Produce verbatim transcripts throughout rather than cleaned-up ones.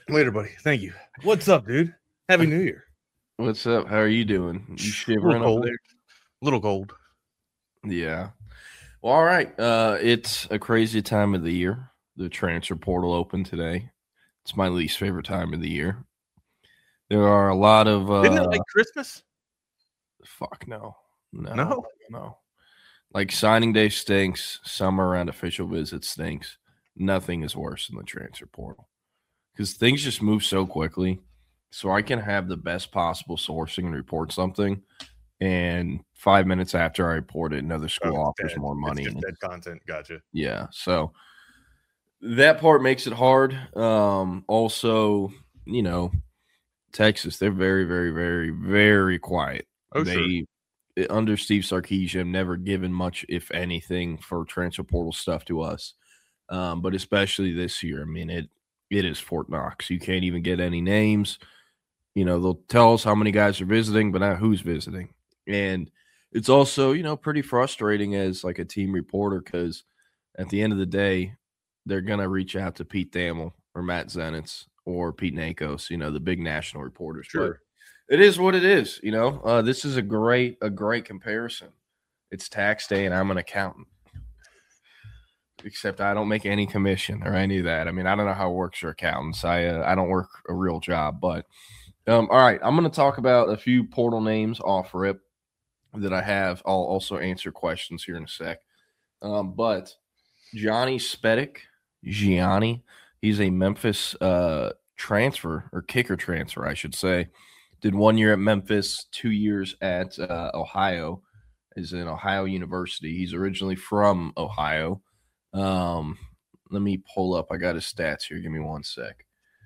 Later, buddy. Thank you. What's up, dude? Happy New Year. What's up? How are you doing? You A little shivering over cold. there? A little cold. Yeah. Well, all right. Uh, it's a crazy time of the year. The transfer portal opened today. It's my least favorite time of the year. There are a lot of uh, Isn't it like Christmas? fuck no, no, No? no. Like signing day stinks. Summer around official visits stinks. Nothing is worse than the transfer portal because things just move so quickly. So I can have the best possible sourcing and report something, and five minutes after I report it, another school Oh, offers dead. more money. It's just and dead content. Gotcha. Yeah, so that part makes it hard. Um, also, you know, Texas, they're very, very, very, very quiet. Oh, they sure. Under Steve Sarkisian, never given much, if anything, for transfer portal stuff to us. Um, but especially this year, I mean, it it is Fort Knox. You can't even get any names. You know, they'll tell us how many guys are visiting, but not who's visiting. And it's also, you know, pretty frustrating as like a team reporter because at the end of the day, they're going to reach out to Pete Thamel or Matt Zenitz or Pete Nakos, you know, the big national reporters. Sure. But it is what it is, you know. Uh, this is a great, a great comparison. It's tax day and I'm an accountant. Except I don't make any commission or any of that. I mean, I don't know how it works for accountants. I uh, I don't work a real job, but um, all right. I'm going to talk about a few portal names off rip that I have. I'll also answer questions here in a sec. Um, but Johnny Spedick, Gianni, he's a Memphis uh, transfer or kicker transfer, I should say. Did one year at Memphis, two years at uh, Ohio. Is in Ohio University. He's originally from Ohio. Um, let me pull up. I got his stats here. Give me one sec.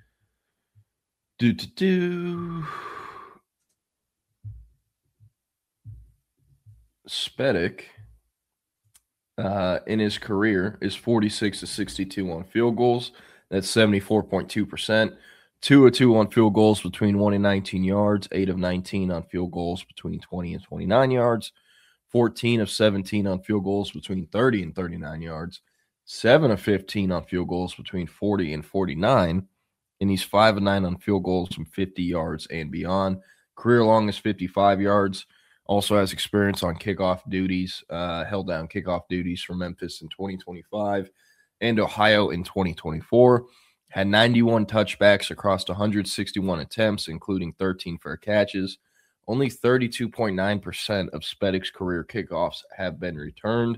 Do do do. Spedick, uh, in his career, is forty-six to sixty-two on field goals. That's seventy-four point two percent. Two of two on field goals between one and nineteen yards. Eight of nineteen on field goals between twenty and twenty-nine yards. fourteen of seventeen on field goals between thirty and thirty-nine yards. Seven of fifteen on field goals between forty and forty-nine. And he's five of nine on field goals from fifty yards and beyond. Career long is fifty-five yards. Also has experience on kickoff duties, uh, held down kickoff duties for Memphis in twenty twenty-five and Ohio in twenty twenty-four. Had ninety-one touchbacks across one hundred sixty-one attempts, including thirteen fair catches. Only thirty-two point nine percent of Spedick's career kickoffs have been returned.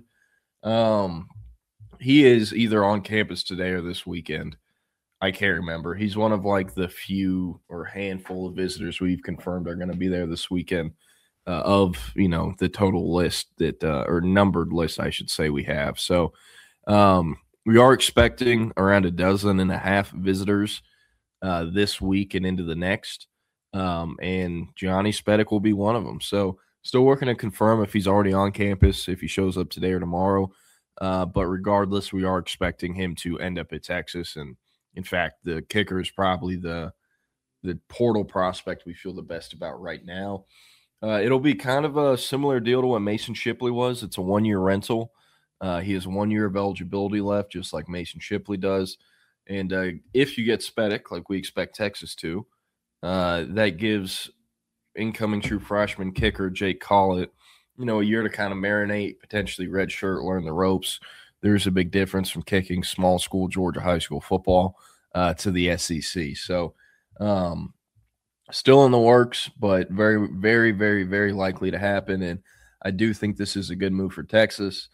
Um, he is either on campus today or this weekend. I can't remember. He's one of like the few or handful of visitors we've confirmed are going to be there this weekend uh, of, you know, the total list that uh, or numbered list, I should say, we have. So um, we are expecting around a dozen and a half visitors uh, this week and into the next. Um, and Johnny Spedick will be one of them. So still working to confirm if he's already on campus, if he shows up today or tomorrow. Uh, but regardless, we are expecting him to end up at Texas. And in fact, the kicker is probably the the portal prospect we feel the best about right now. Uh, it'll be kind of a similar deal to what Mason Shipley was. It's a one-year rental. Uh, he has one year of eligibility left, just like Mason Shipley does. And uh, if you get Spedick, like we expect Texas to, uh, that gives incoming true freshman kicker Jake Collett, you know, a year to kind of marinate, potentially redshirt, learn the ropes. There's a big difference from kicking small school Georgia high school football uh, to the S E C. So um, still in the works, but very, very, very, very likely to happen. And I do think this is a good move for Texas.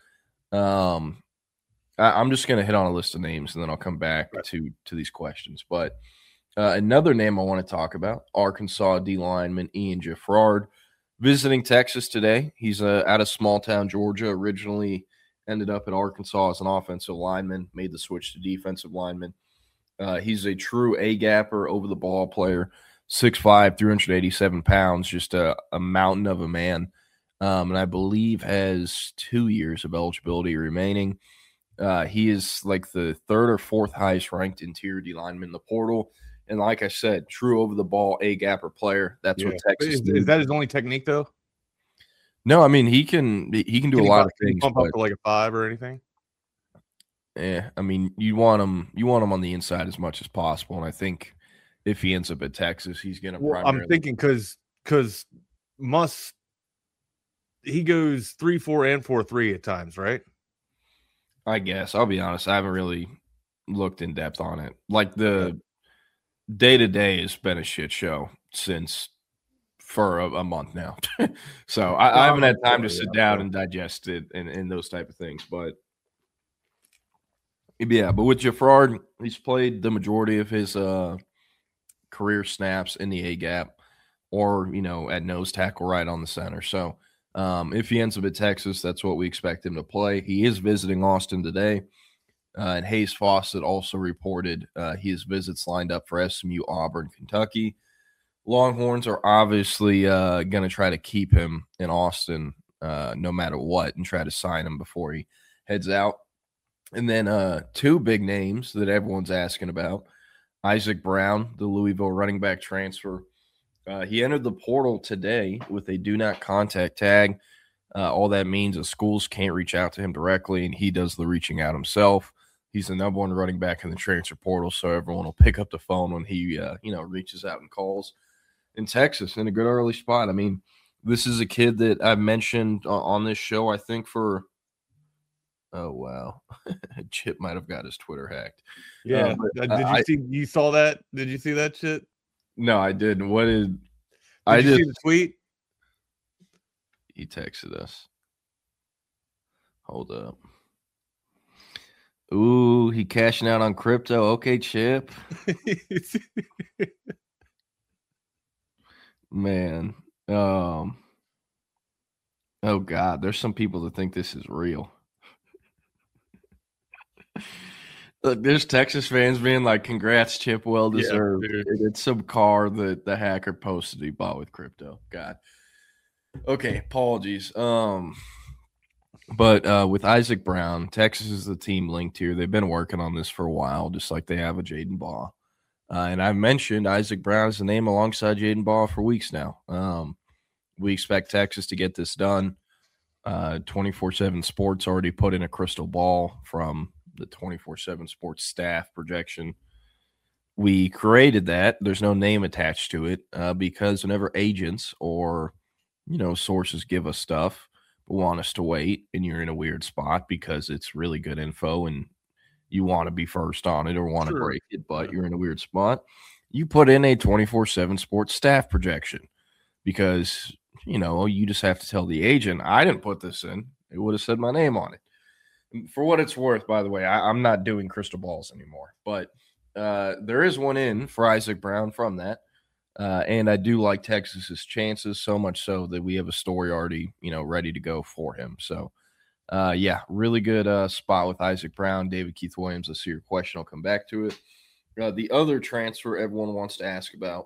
Um, I, I'm just going to hit on a list of names, and then I'll come back right. to, to these questions. But uh, another name I want to talk about, Arkansas D lineman Ian Gifford, visiting Texas today. He's uh, out of small-town Georgia, originally – ended up at Arkansas as an offensive lineman, made the switch to defensive lineman. Uh, he's a true A-gapper, over-the-ball player, six five, three hundred eighty-seven pounds, just a, a mountain of a man, um, and I believe has two years of eligibility remaining. Uh, he is like the third or fourth highest-ranked interior D lineman in the portal, and like I said, true over-the-ball A-gapper player. That's yeah. what Texas is, is that his only technique, though? No, I mean he can he can do can a lot bump, of things. Pump up to like a five or anything. Yeah, I mean you want him you want him on the inside as much as possible, and I think if he ends up at Texas, he's going to Well, primarily. I'm thinking because because Muss he goes three four and four three at times, right? I guess I'll be honest. I haven't really looked in depth on it. Like the day to day has been a shit show since for a, a month now. So I, I haven't had time to sit down and digest it and, and those type of things. But yeah, but with Jaffrard, he's played the majority of his uh, career snaps in the A gap or, you know, at nose tackle right on the center. So um, if he ends up at Texas, that's what we expect him to play. He is visiting Austin today. Uh, and Hayes Fawcett also reported uh, his visits lined up for S M U, Auburn, Kentucky. Longhorns are obviously uh, going to try to keep him in Austin uh, no matter what and try to sign him before he heads out. And then uh, two big names that everyone's asking about. Isaac Brown, the Louisville running back transfer. Uh, he entered the portal today with a do not contact tag. Uh, all that means is schools can't reach out to him directly, and he does the reaching out himself. He's the number one running back in the transfer portal, so everyone will pick up the phone when he, uh, you know, reaches out and calls. In Texas, in a good early spot. I mean, this is a kid that I've mentioned on this show, I think, for – oh, wow. Chip might have got his Twitter hacked. Yeah. Uh, did you I, see – you saw that? Did you see that shit? No, I didn't. What did – did I you just, see the tweet? He texted us. Hold up. Ooh, he cashing out on crypto. Okay, Chip. Man. Um. Oh, God. There's some people that think this is real. Look, there's Texas fans being like, congrats, Chip. Well deserved. Yeah, it's some car that the hacker posted he bought with crypto. God. Okay, apologies. Um, But uh, with Isaac Brown, Texas is the team linked here. They've been working on this for a while, just like they have with Jaden Baugh. Uh, and I've mentioned Isaac Brown as the name alongside Jaden Baugh for weeks now. Um, we expect Texas to get this done. Uh, twenty-four seven Sports already put in a crystal ball from the twenty-four seven Sports staff projection. We created that. There's no name attached to it uh, because whenever agents or, you know, sources give us stuff, want us to wait, and you're in a weird spot because it's really good info and you want to be first on it or want to sure. break it, but you're in a weird spot. You put in a twenty-four seven Sports staff projection because, you know, you just have to tell the agent, I didn't put this in. It would have said my name on it. And for what it's worth, by the way, I, I'm not doing crystal balls anymore, but uh, there is one in for Isaac Brown from that. Uh, and I do like Texas's chances so much so that we have a story already, you know, ready to go for him. So, uh, yeah, really good uh, spot with Isaac Brown, David Keith Williams. I see your question. I'll come back to it. Uh, the other transfer everyone wants to ask about,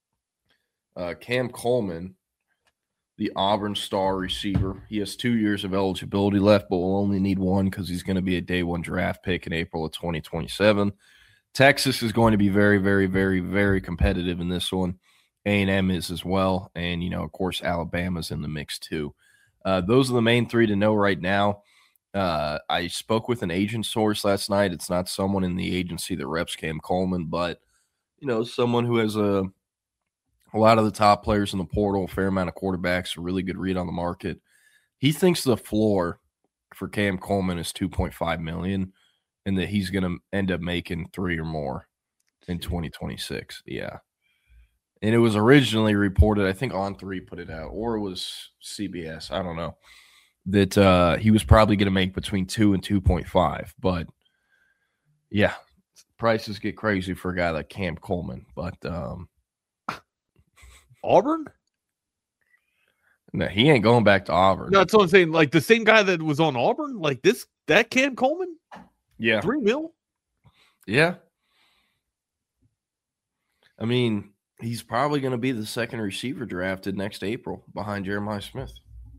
uh, Cam Coleman, the Auburn star receiver. He has two years of eligibility left, but will only need one because he's going to be a day one draft pick in April of twenty twenty-seven. Texas is going to be very, very, very, very competitive in this one. A and M is as well. And, you know, of course, Alabama's in the mix too. Uh, those are the main three to know right now. Uh, I spoke with an agent source last night. It's not someone in the agency that reps Cam Coleman, but, you know, someone who has a, a lot of the top players in the portal, a fair amount of quarterbacks, a really good read on the market. He thinks the floor for Cam Coleman is two point five million dollars. And that he's going to end up making three or more in twenty twenty-six. Yeah. And it was originally reported, I think On three put it out, or it was C B S. I don't know. That uh, he was probably going to make between two and two point five. But, yeah, prices get crazy for a guy like Cam Coleman. But um, Auburn? No, he ain't going back to Auburn. No, that's what I'm saying. Like the same guy that was on Auburn? Like this, that Cam Coleman? Yeah. Three mil? Yeah. I mean, he's probably going to be the second receiver drafted next April behind Jeremiah Smith.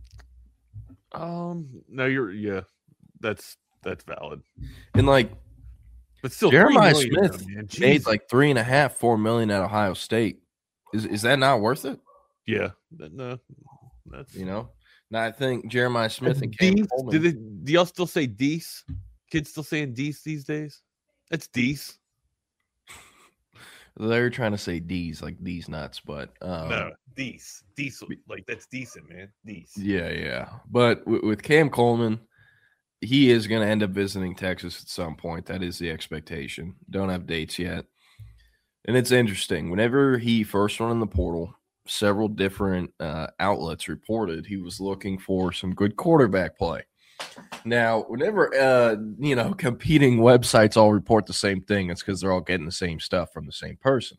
Um, no, you're, yeah, that's, that's valid. And like, but still, Jeremiah Smith made like three and a half, four million at Ohio State. Is, is that not worth it? Yeah. No, that's, you know, now I think Jeremiah Smith and Cam Coleman. Do, they, do y'all still say Deese? Kids still saying Deese these days? That's Deese. They're trying to say D's like D's nuts, but um, no, D's, decent, like that's decent, man. D's. Yeah, yeah. But w- with Cam Coleman, he is going to end up visiting Texas at some point. That is the expectation. Don't have dates yet. And it's interesting. Whenever he first went in the portal, several different uh, outlets reported he was looking for some good quarterback play. Now, whenever, uh, you know, competing websites all report the same thing, it's because they're all getting the same stuff from the same person.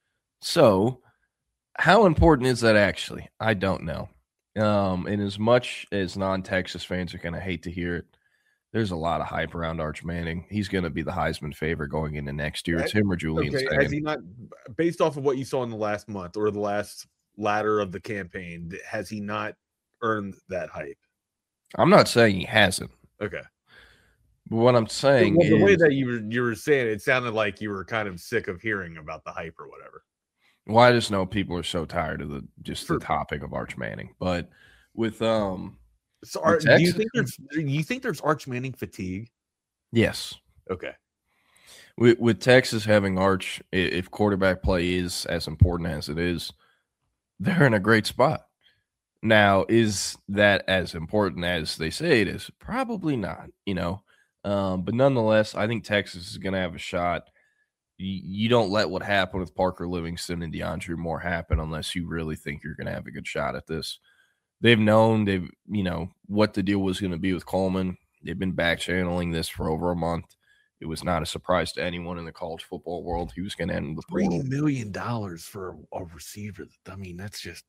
So, how important is that actually? I don't know. Um, and as much as non-Texas fans are going to hate to hear it, there's a lot of hype around Arch Manning. He's going to be the Heisman favorite going into next year. It's him or Julian Okay, Sagan. has he not, based off of what you saw in the last month or the last ladder of the campaign, has he not earned that hype? I'm not saying he hasn't. Okay. But what I'm saying well, the is, way that you were you were saying it, it sounded like you were kind of sick of hearing about the hype or whatever. Well, I just know people are so tired of the just For, the topic of Arch Manning. But with um, so are, with Texas, do you think there's do you think there's Arch Manning fatigue? Yes. Okay. With with Texas having Arch, if quarterback play is as important as it is, they're in a great spot. Now, is that as important as they say it is? Probably not, you know. Um, but nonetheless, I think Texas is going to have a shot. You, you don't let what happened with Parker Livingston and DeAndre Moore happen unless you really think you're going to have a good shot at this. They've known, they've, you know, what the deal was going to be with Coleman. They've been back channeling this for over a month. It was not a surprise to anyone in the college football world. He was going to end the three million dollars for a receiver. I mean, that's just.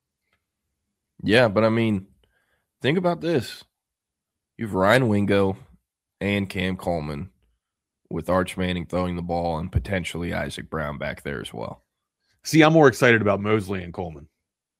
Yeah, but I mean, think about this. You have Ryan Wingo and Cam Coleman with Arch Manning throwing the ball and potentially Isaac Brown back there as well. See, I'm more excited about Mosley and Coleman.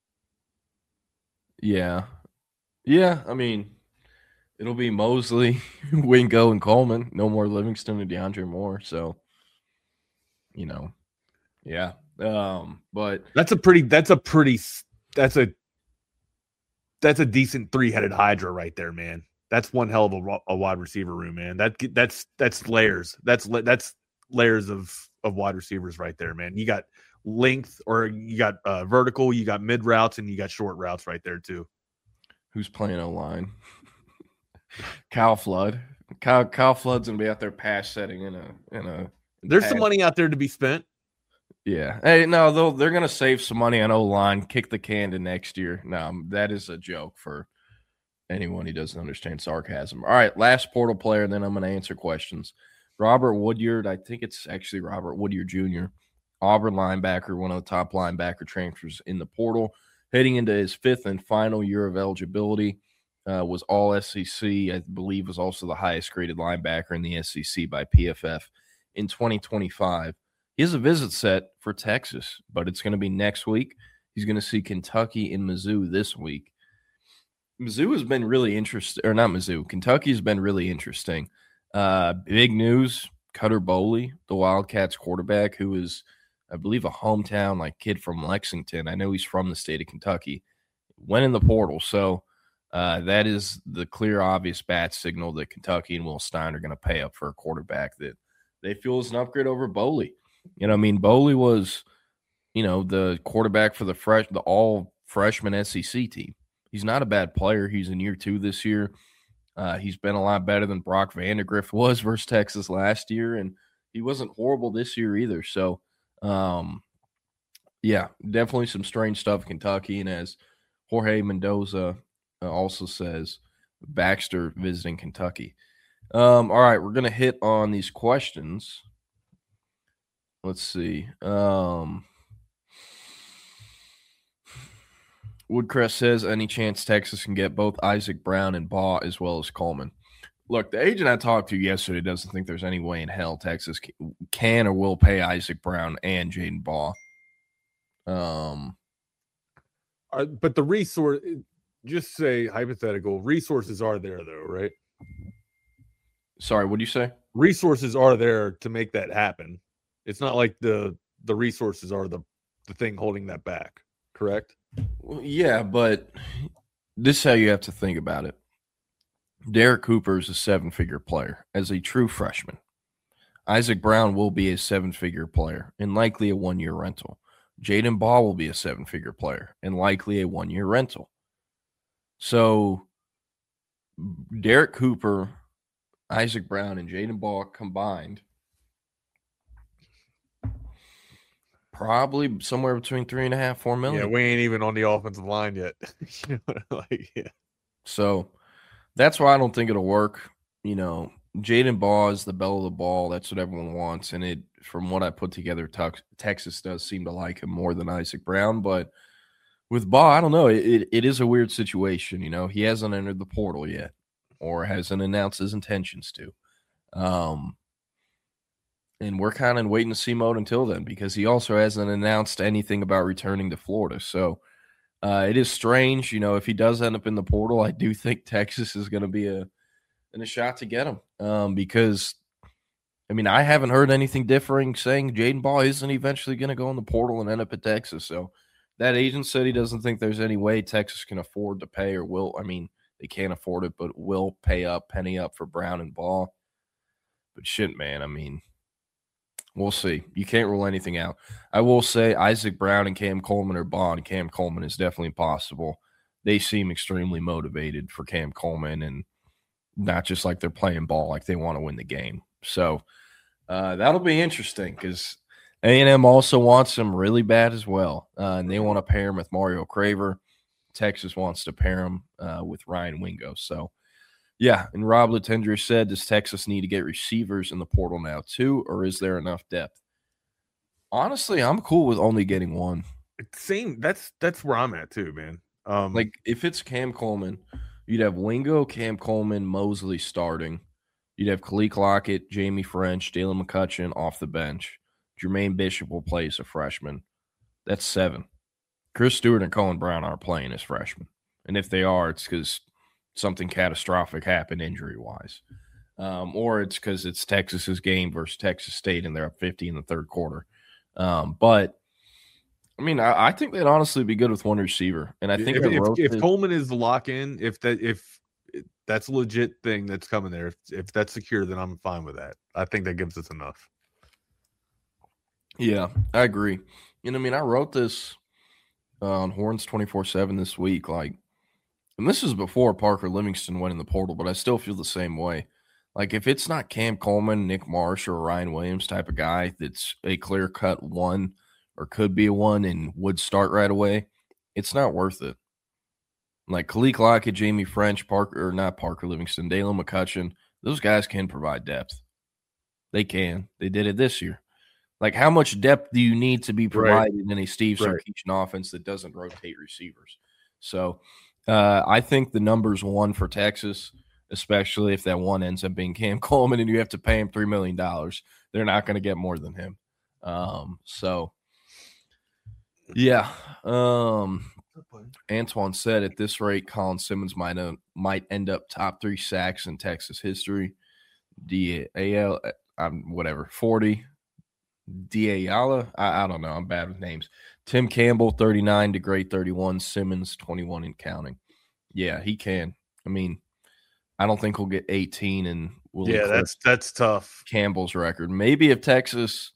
Yeah. Yeah, I mean, it'll be Mosley, Wingo, and Coleman. No more Livingston and DeAndre Moore. So, you know, yeah. Um, but that's a pretty, that's a pretty, that's a, that's a decent three-headed Hydra right there, man. That's one hell of a, a wide receiver room, man. That that's that's layers. That's that's layers of of wide receivers right there, man. You got length, or you got uh, vertical, you got mid routes, and you got short routes right there too. Who's playing O line? Kyle Flood. Kyle Kyle Flood's gonna be out there pass setting in a in a. There's pass. some money out there to be spent. Yeah. Hey, no, they'll they're gonna save some money on O line, kick the can to next year. No, that is a joke for anyone who doesn't understand sarcasm. All right, last portal player, then I'm gonna answer questions. Robert Woodyard, I think it's actually Robert Woodyard Junior Auburn linebacker, one of the top linebacker transfers in the portal, heading into his fifth and final year of eligibility. Uh, was all S E C, I believe was also the highest graded linebacker in the S E C by P F F in twenty twenty-five. He has a visit set for Texas, but it's going to be next week. He's going to see Kentucky and Mizzou this week. Mizzou has been really interesting, or not Mizzou, Kentucky has been really interesting. Uh, big news, Cutter Boley, the Wildcats quarterback, who is, I believe, a hometown like kid from Lexington. I know he's from the state of Kentucky. Went in the portal, so uh, that is the clear, obvious bat signal that Kentucky and Will Stein are going to pay up for a quarterback that they feel is an upgrade over Boley. You know, I mean, Boley was, you know, the quarterback for the fresh, the all freshman S E C team. He's not a bad player. He's in year two this year. Uh, he's been a lot better than Brock Vandegrift was versus Texas last year, and he wasn't horrible this year either. So, um, yeah, definitely some strange stuff in Kentucky. And as Jorge Mendoza uh, also says, Baxter visiting Kentucky. Um, all right, we're going to hit on these questions. Let's see. Um, Woodcrest says, any chance Texas can get both Isaac Brown and Baugh as well as Coleman? Look, the agent I talked to yesterday doesn't think there's any way in hell Texas can or will pay Isaac Brown and Jaden Baugh. Um, uh, but the resource, just say hypothetical, resources are there though, right? Sorry, what do you say? Resources are there to make that happen. It's not like the the resources are the, the thing holding that back, correct? Well, yeah, but this is how you have to think about it. Derek Cooper is a seven-figure player as a true freshman. Isaac Brown will be a seven-figure player and likely a one-year rental. Jaden Ball will be a seven-figure player and likely a one-year rental. So Derek Cooper, Isaac Brown, and Jaden Ball combined probably somewhere between three and a half, four million. Yeah, we ain't even on the offensive line yet. You know, like, yeah. So that's why I don't think it'll work. You know, Jaden Ball is the belle of the ball. That's what everyone wants. And it, from what I put together, Tux, Texas does seem to like him more than Isaac Brown. But with Ball, I don't know. It, it, it is a weird situation. You know, he hasn't entered the portal yet or hasn't announced his intentions to. Um, and we're kind of in wait and see mode until then because he also hasn't announced anything about returning to Florida. So uh, it is strange. You know, if he does end up in the portal, I do think Texas is going to be a in a shot to get him um, because, I mean, I haven't heard anything differing saying Jaden Ball isn't eventually going to go in the portal and end up at Texas. So that agent said he doesn't think there's any way Texas can afford to pay or will. I mean, they can't afford it, but will pay up, penny up for Brown and Ball. But shit, man, I mean, we'll see. You can't rule anything out. I will say Isaac Brown and Cam Coleman are Bond. Cam Coleman is definitely possible. They seem extremely motivated for Cam Coleman and not just like they're playing ball, like they want to win the game. So uh, that'll be interesting because A and M also wants him really bad as well. Uh, and they want to pair him with Mario Craver. Texas wants to pair him uh, with Ryan Wingo. So, yeah, and Rob Latendra said, does Texas need to get receivers in the portal now too, or is there enough depth? Honestly, I'm cool with only getting one. Same. That's that's where I'm at too, man. Um, like if it's Cam Coleman, you'd have Wingo, Cam Coleman, Mosley starting. You'd have Khalil Lockett, Jamie French, Dalen McCutcheon off the bench. Jermaine Bishop will play as a freshman. That's seven. Chris Stewart and Colin Brown aren't playing as freshmen. And if they are, it's because something catastrophic happened injury-wise. Um, or it's because it's Texas's game versus Texas State and they're up fifty in the third quarter. Um, but, I mean, I, I think they'd honestly be good with one receiver. And I think if, I if, wrote if this, Coleman is the lock-in, if that if that's a legit thing that's coming there, if, if that's secure, then I'm fine with that. I think that gives us enough. Yeah, I agree. And, I mean, I wrote this uh, on Horns twenty-four seven this week, like, and this is before Parker Livingston went in the portal, but I still feel the same way. Like, if it's not Cam Coleman, Nick Marsh, or Ryan Williams type of guy that's a clear-cut one or could be a one and would start right away, it's not worth it. Like, Khalil Lockett, Jamie French, Parker, or not Parker Livingston, Dalen McCutcheon, those guys can provide depth. They can. They did it this year. Like, how much depth do you need to be provided right. in a Steve right. Sarkisian offense that doesn't rotate receivers? So, uh, I think the number's one for Texas, especially if that one ends up being Cam Coleman and you have to pay him three million dollars. They're not going to get more than him. Um, so, yeah. Um, Antoine said at this rate, Colin Simmons might, uh, might end up top three sacks in Texas history. D A L, I'm whatever, forty. Diayala, I, I don't know. I'm bad with names. Tim Campbell, thirty-nine, DeGray, thirty-one, Simmons, twenty-one and counting. Yeah, he can. I mean, I don't think he'll get eighteen and will yeah, that's that's tough. Campbell's record. Maybe if Texas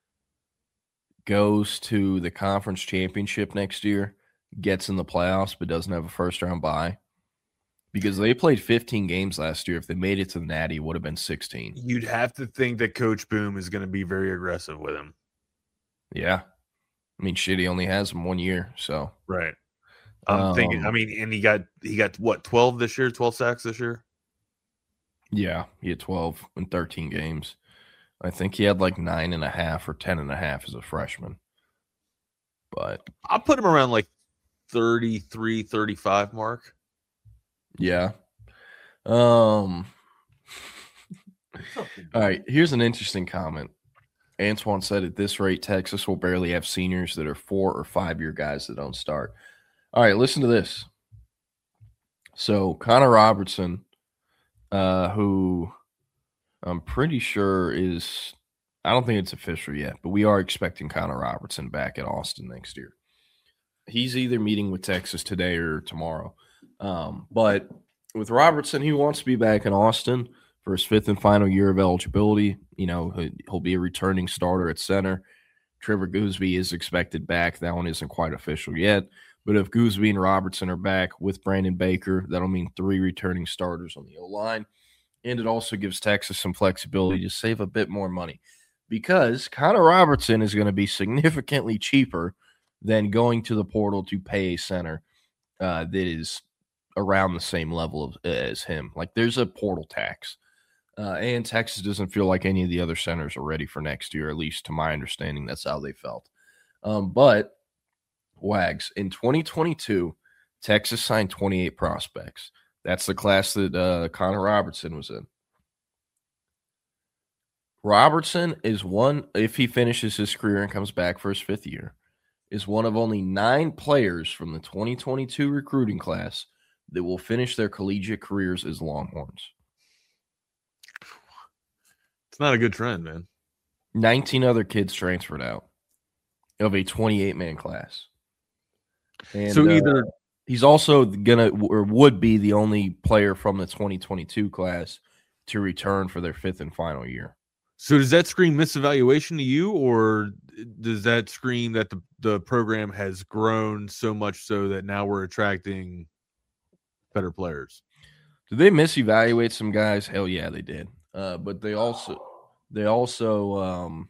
goes to the conference championship next year, gets in the playoffs, but doesn't have a first round bye. Because they played fifteen games last year. If they made it to the Natty, it would have been sixteen. You'd have to think that Coach Boom is going to be very aggressive with him. Yeah. I mean, shit, he only has him one year, so. Right. I'm um, thinking, I mean, and he got, he got what, twelve this year, twelve sacks this year? Yeah, he had twelve in thirteen games. I think he had like nine and a half or ten and a half as a freshman. But. I'll put him around like thirty-three, thirty-five mark. Yeah. Um. All right. Here's an interesting comment. Antoine said, at this rate, Texas will barely have seniors that are four or five year guys that don't start. All right. Listen to this. So Connor Robertson, uh, who I'm pretty sure is, I don't think it's official yet, but we are expecting Connor Robertson back at Austin next year. He's either meeting with Texas today or tomorrow. Um, but with Robertson, he wants to be back in Austin, for his fifth and final year of eligibility. You know, he'll be a returning starter at center. Trevor Gooseby is expected back. That one isn't quite official yet. But if Gooseby and Robertson are back with Brandon Baker, that'll mean three returning starters on the O-line. And it also gives Texas some flexibility to save a bit more money because Connor Robertson is going to be significantly cheaper than going to the portal to pay a center uh, that is around the same level of, as him. Like, there's a portal tax. Uh, and Texas doesn't feel like any of the other centers are ready for next year, at least to my understanding. That's how they felt. Um, but, Wags, in twenty twenty-two, Texas signed twenty-eight prospects. That's the class that uh, Connor Robertson was in. Robertson is one, if he finishes his career and comes back for his fifth year, is one of only nine players from the twenty twenty-two recruiting class that will finish their collegiate careers as Longhorns. It's not a good trend, man. nineteen other kids transferred out of a twenty-eight man class. And, so either uh, he's also gonna or would be the only player from the twenty twenty-two class to return for their fifth and final year. So does that scream misevaluation to you, or does that scream that the, the program has grown so much so that now we're attracting better players? Did they misevaluate some guys? Hell yeah, they did. Uh, but they also, they also, um,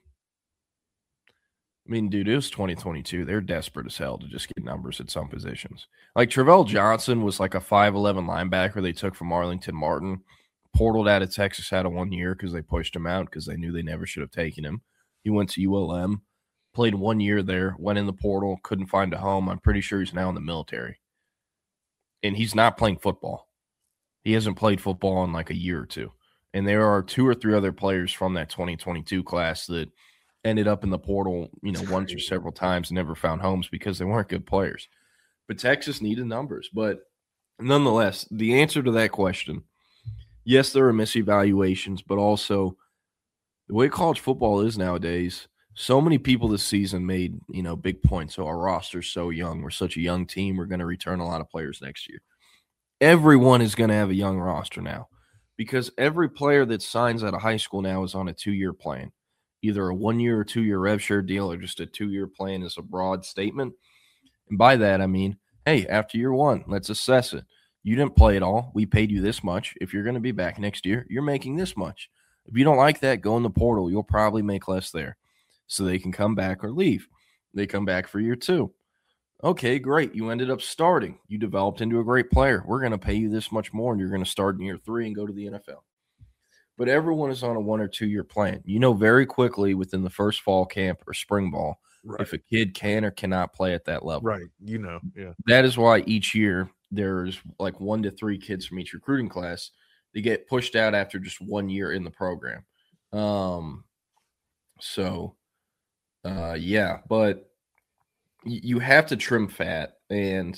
I mean, dude, it was twenty twenty-two. They're desperate as hell to just get numbers at some positions. Like Travell Johnson was like a five eleven linebacker they took from Arlington Martin, portaled out of Texas out of one year because they pushed him out because they knew they never should have taken him. He went to U L M, played one year there, went in the portal, couldn't find a home. I'm pretty sure he's now in the military. And he's not playing football. He hasn't played football in like a year or two. And there are two or three other players from that twenty twenty-two class that ended up in the portal, you know, once or several times and never found homes because they weren't good players. But Texas needed numbers. But nonetheless, the answer to that question, yes, there are misevaluations, but also the way college football is nowadays, so many people this season made, you know, big points. So our roster's so young. We're such a young team. We're going to return a lot of players next year. Everyone is going to have a young roster now because every player that signs out of high school now is on a two-year plan, either a one-year or two-year rev share deal or just a two-year plan is a broad statement. And by that, I mean, hey, after year one, let's assess it. You didn't play at all. We paid you this much. If you're going to be back next year, you're making this much. If you don't like that, go in the portal. You'll probably make less there. So they can come back or leave. They come back for year two. Okay, great. You ended up starting. You developed into a great player. We're going to pay you this much more, and you're going to start in year three and go to the N F L. But everyone is on a one- or two-year plan. You know very quickly within the first fall camp or spring ball right. if a kid can or cannot play at that level. Right. You know, yeah. That is why each year there's like one to three kids from each recruiting class that get pushed out after just one year in the program. Um, so, uh, yeah, but y- you have to trim fat. And,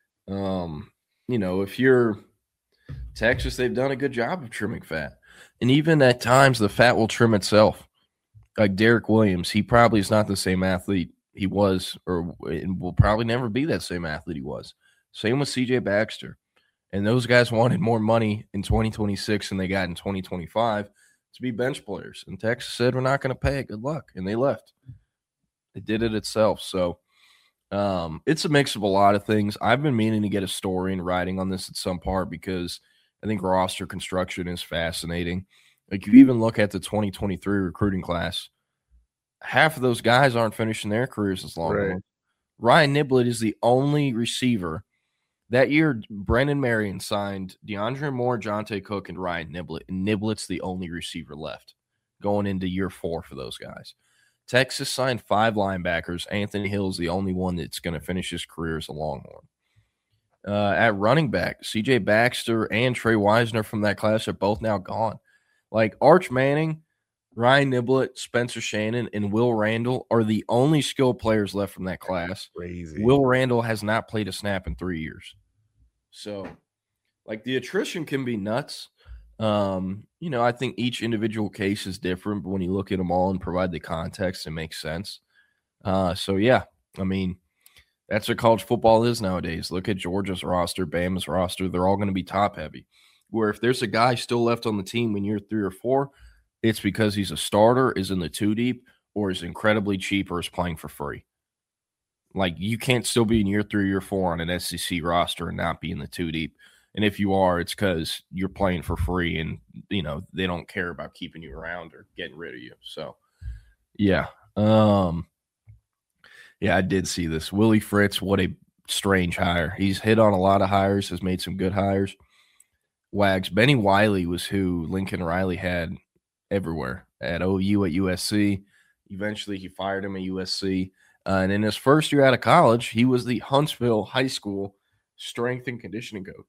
um, you know, if you're Texas, they've done a good job of trimming fat. And even at times, the fat will trim itself. Like Derek Williams, he probably is not the same athlete he was or will probably never be that same athlete he was. Same with C J Baxter. And those guys wanted more money in twenty twenty-six than they got in twenty twenty-five to be bench players. And Texas said, we're not going to pay it. Good luck. And they left. It did it itself. So um, it's a mix of a lot of things. I've been meaning to get a story and writing on this at some part because I think roster construction is fascinating. Like you even look at the twenty twenty-three recruiting class, half of those guys aren't finishing their careers as long. Right. Ryan Niblett is the only receiver. That year, Brendan Marion signed DeAndre Moore, Jonte Cook, and Ryan Niblett, and Niblett's the only receiver left going into year four for those guys. Texas signed five linebackers. Anthony Hill is the only one that's going to finish his career as a Longhorn. Uh, at running back, C J Baxter and Trey Wisner from that class are both now gone. Like Arch Manning, Ryan Niblett, Spencer Shannon, and Will Randall are the only skilled players left from that class. Crazy. Will Randall has not played a snap in three years. So, like, the attrition can be nuts. Um, you know, I think each individual case is different, but when you look at them all and provide the context, it makes sense. Uh, so, yeah, I mean, that's what college football is nowadays. Look at Georgia's roster, Bama's roster. They're all going to be top-heavy. where if there's a guy still left on the team in year three or four, it's because he's a starter, is in the two deep, or is incredibly cheap, or is playing for free. Like, you can't still be in year three or four on an S E C roster and not be in the two deep. And if you are, it's because you're playing for free and, you know, they don't care about keeping you around or getting rid of you. So, yeah. Um, yeah, I did see this. Willie Fritz, what a strange hire. He's hit on a lot of hires, has made some good hires. Wags. Benny Wiley was who Lincoln Riley had everywhere, at O U, at U S C. Eventually, he fired him at U S C. Uh, and in his first year out of college, he was the Huntsville High School strength and conditioning coach.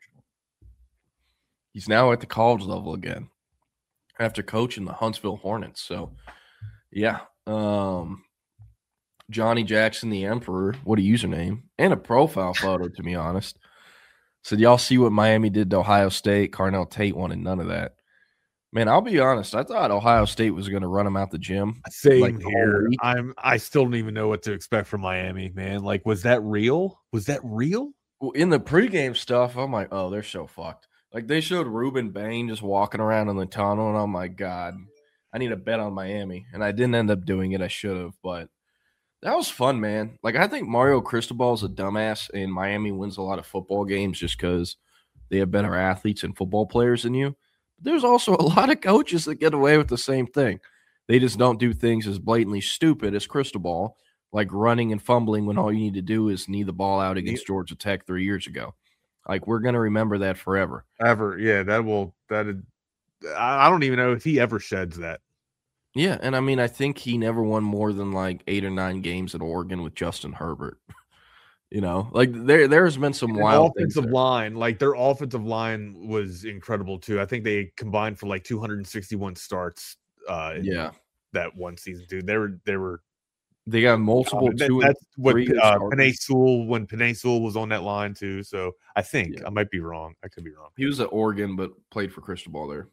He's now at the college level again after coaching the Huntsville Hornets. So, yeah. Um, Johnny Jackson, the Emperor, what a username, and a profile photo, to be honest. Said, y'all see what Miami did to Ohio State? Carnell Tate wanted none of that. Man, I'll be honest. I thought Ohio State was going to run him out the gym. Same like here. I'm. I still don't even know what to expect from Miami, man. Like, was that real? Was that real? Well, in the pregame stuff, I'm like, oh, they're so fucked. Like, they showed Ruben Bain just walking around in the tunnel, and oh my god, I need a bet on Miami, and I didn't end up doing it. I should have, but that was fun, man. Like, I think Mario Cristobal is a dumbass, and Miami wins a lot of football games just because they have better athletes and football players than you. There's also a lot of coaches that get away with the same thing. They just don't do things as blatantly stupid as Cristobal, like running and fumbling when all you need to do is knee the ball out against Georgia Tech three years ago. Like, we're going to remember that forever. Ever. Yeah, that will – that. I don't even know if he ever sheds that. Yeah, and I mean, I think he never won more than like eight or nine games at Oregon with Justin Herbert. You know, like there, there's been some and wild offensive line. Like their offensive line was incredible too. I think they combined for like two hundred sixty-one starts. Uh, yeah, that one season, dude. They were, they were, they got multiple. Uh, two that, that's what uh, Penei starters. Sewell when Penei Sewell was on that line too. So I think Yeah. I might be wrong. I could be wrong. He was at Oregon, but played for Cristobal there.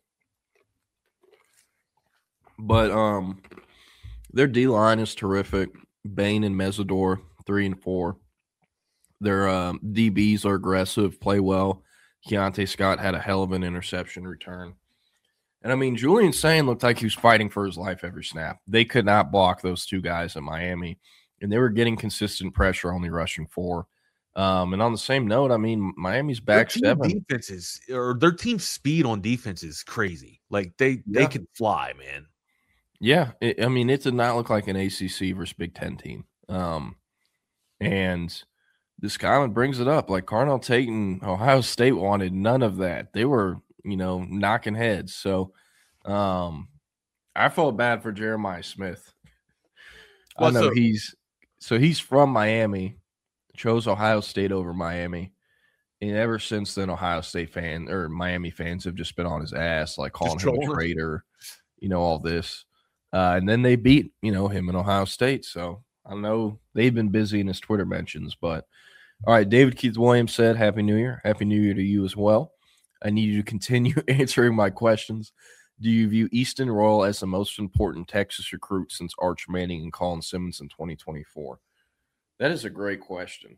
But um, their D line is terrific. Bain and Mesidor, three and four. Their um, D Bs are aggressive, play well. Keontae Scott had a hell of an interception return. And, I mean, Julian Sain looked like he was fighting for his life every snap. They could not block those two guys at Miami, and they were getting consistent pressure, only rushing four. Um, and on the same note, I mean, Miami's back seven. Defenses, or their team speed on defense is crazy. Like, they, Yeah. they can fly, man. Yeah, it, I mean, it did not look like an A C C versus Big Ten team. Um, and this comment brings it up. Like, Carnell Tate and Ohio State wanted none of that. They were, you know, knocking heads. So um, I felt bad for Jeremiah Smith. Well, I know so, he's so he's from Miami, chose Ohio State over Miami. And ever since then, Ohio State fan or Miami fans have just been on his ass, like calling him a traitor, you know, all this. Uh, and then they beat, you know, him in Ohio State. So I know they've been busy in his Twitter mentions. But, all right, David Keith Williams said, Happy New Year. Happy New Year to you as well. I need you to continue answering my questions. Do you view Easton Royal as the most important Texas recruit since Arch Manning and Colin Simmons in twenty twenty-four? That is a great question.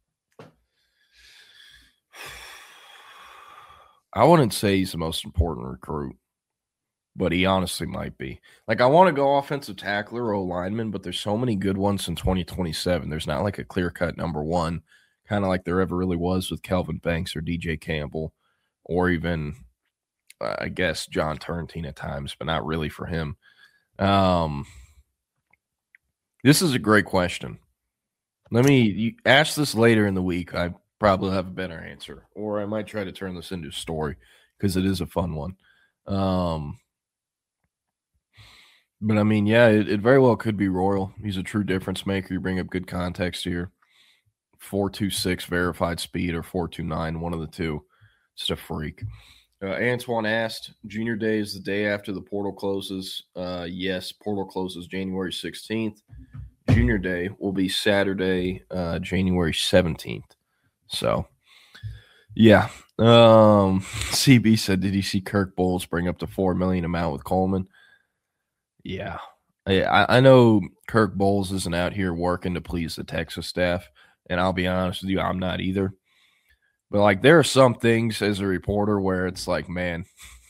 I wouldn't say he's the most important recruit, but he honestly might be. Like, I want to go offensive tackler or lineman, but there's so many good ones in twenty twenty-seven. There's not like a clear-cut number one, kind of like there ever really was with Kelvin Banks or D J Campbell, or even, uh, I guess, John Turntine at times, but not really for him. Um, this is a great question. Let me you ask this later in the week. I probably have a better answer, or I might try to turn this into a story because it is a fun one. Um, but I mean, yeah, it, it very well could be Royal. He's a true difference maker. You bring up good context here. four two six verified speed or four two nine, one of the two. Just a freak. Uh, Antoine asked, Junior Day is the day after the portal closes. Uh, yes, portal closes January sixteenth. Junior Day will be Saturday, uh, January seventeenth. So, yeah. Um, C B said, did you see Kirk Bowles bring up the four million dollars amount with Coleman? Yeah. I, I know Kirk Bowles isn't out here working to please the Texas staff, and I'll be honest with you, I'm not either. But like, there are some things as a reporter where it's like, man,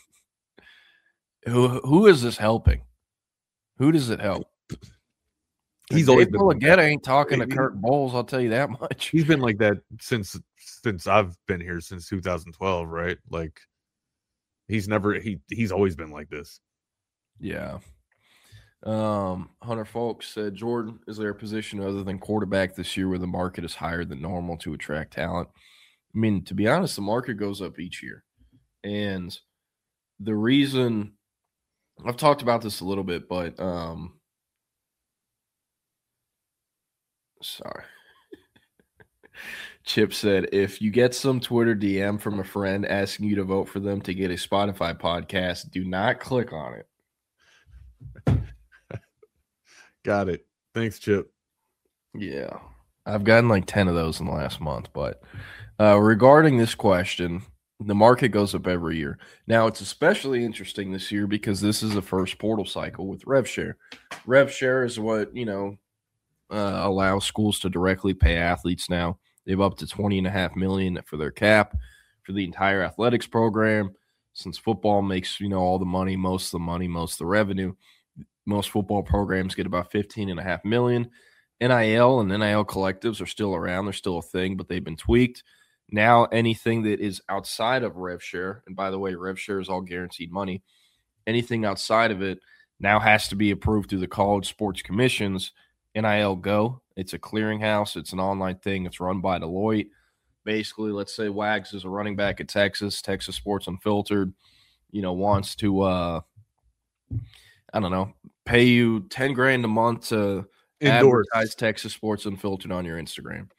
who who is this helping? Who does it help? He's Dave always been like that. Mulligetta ain't talking to Kirk Bowles, I'll tell you that much. He's been like that since since I've been here since two thousand twelve, right? Like he's never he he's always been like this. Yeah. Um, Hunter Folks said, Jordan, is there a position other than quarterback this year where the market is higher than normal to attract talent? I mean, to be honest, the market goes up each year. And the reason I've talked about this a little bit, but um sorry. Chip said, if you get some Twitter D M from a friend asking you to vote for them to get a Spotify podcast, do not click on it. Got it. Thanks, Chip. Yeah. I've gotten like ten of those in the last month. But uh, regarding this question, the market goes up every year. Now, it's especially interesting this year because this is the first portal cycle with RevShare. RevShare is what, you know, uh, allows schools to directly pay athletes now. They have up to twenty and a half million dollars for their cap for the entire athletics program. Since football makes, you know, all the money, most of the money, most of the revenue, most football programs get about fifteen and a half million dollars. N I L and N I L collectives are still around. They're still a thing, but they've been tweaked. Now, anything that is outside of RevShare, and by the way, RevShare is all guaranteed money, anything outside of it now has to be approved through the College Sports Commission's N I L Go. It's a clearinghouse. It's an online thing. It's run by Deloitte. Basically, let's say Wags is a running back at Texas, Texas Sports Unfiltered, you know, wants to, uh, I don't know, pay you ten grand a month to Endorse. advertise Texas Sports Unfiltered on your Instagram.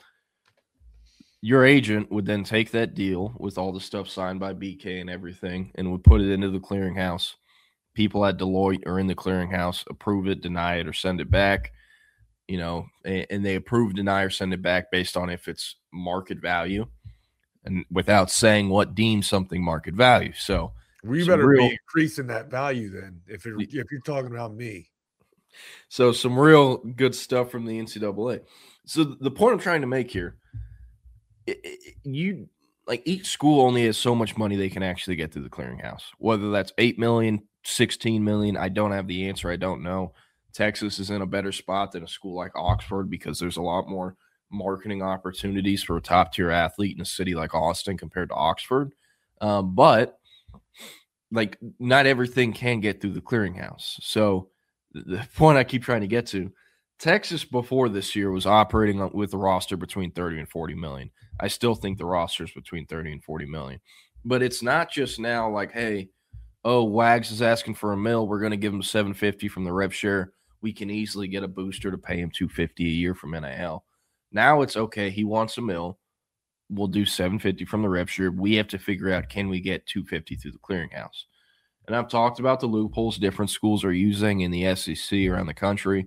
Your agent would then take that deal with all the stuff signed by B K and everything and would put it into the clearinghouse. People at Deloitte are in the clearinghouse, approve it, deny it, or send it back. You know, and they approve, deny, or send it back based on if it's market value and without saying what deems something market value. So we better real, be increasing that value then if it, if you're talking about me. So some real good stuff from the N C double A. So the point I'm trying to make here, it, it, you like each school only has so much money they can actually get through the clearinghouse, whether that's eight million, sixteen million. I don't have the answer. I don't know. Texas is in a better spot than a school like Oxford because there's a lot more marketing opportunities for a top tier athlete in a city like Austin compared to Oxford. Um, but like not everything can get through the clearinghouse. So the point I keep trying to get to, Texas before this year was operating with a roster between thirty and forty million. I still think the roster is between thirty and forty million, but it's not just now like, hey, oh, Wags is asking for a mil. We're going to give him seven fifty from the rev share. We can easily get a booster to pay him two fifty a year from N I L. Now it's okay. He wants a mil. We'll do seven fifty from the rev share. We have to figure out, can we get two fifty through the clearinghouse? And I've talked about the loopholes different schools are using in the S E C around the country.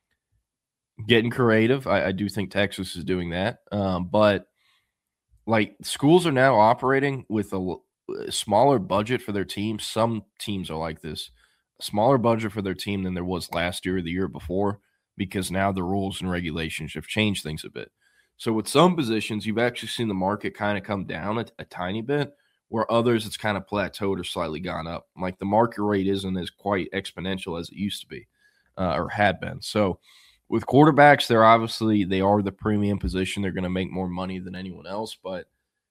Getting creative. I, I do think Texas is doing that. Um, but like schools are now operating with a, a smaller budget for their team. Some teams are like this. A smaller budget for their team than there was last year or the year before because now the rules and regulations have changed things a bit. So with some positions, you've actually seen the market kind of come down a, a tiny bit, where others it's kind of plateaued or slightly gone up. Like the market rate isn't as quite exponential as it used to be uh, or had been. So with quarterbacks, they're obviously, they are the premium position. They're going to make more money than anyone else. But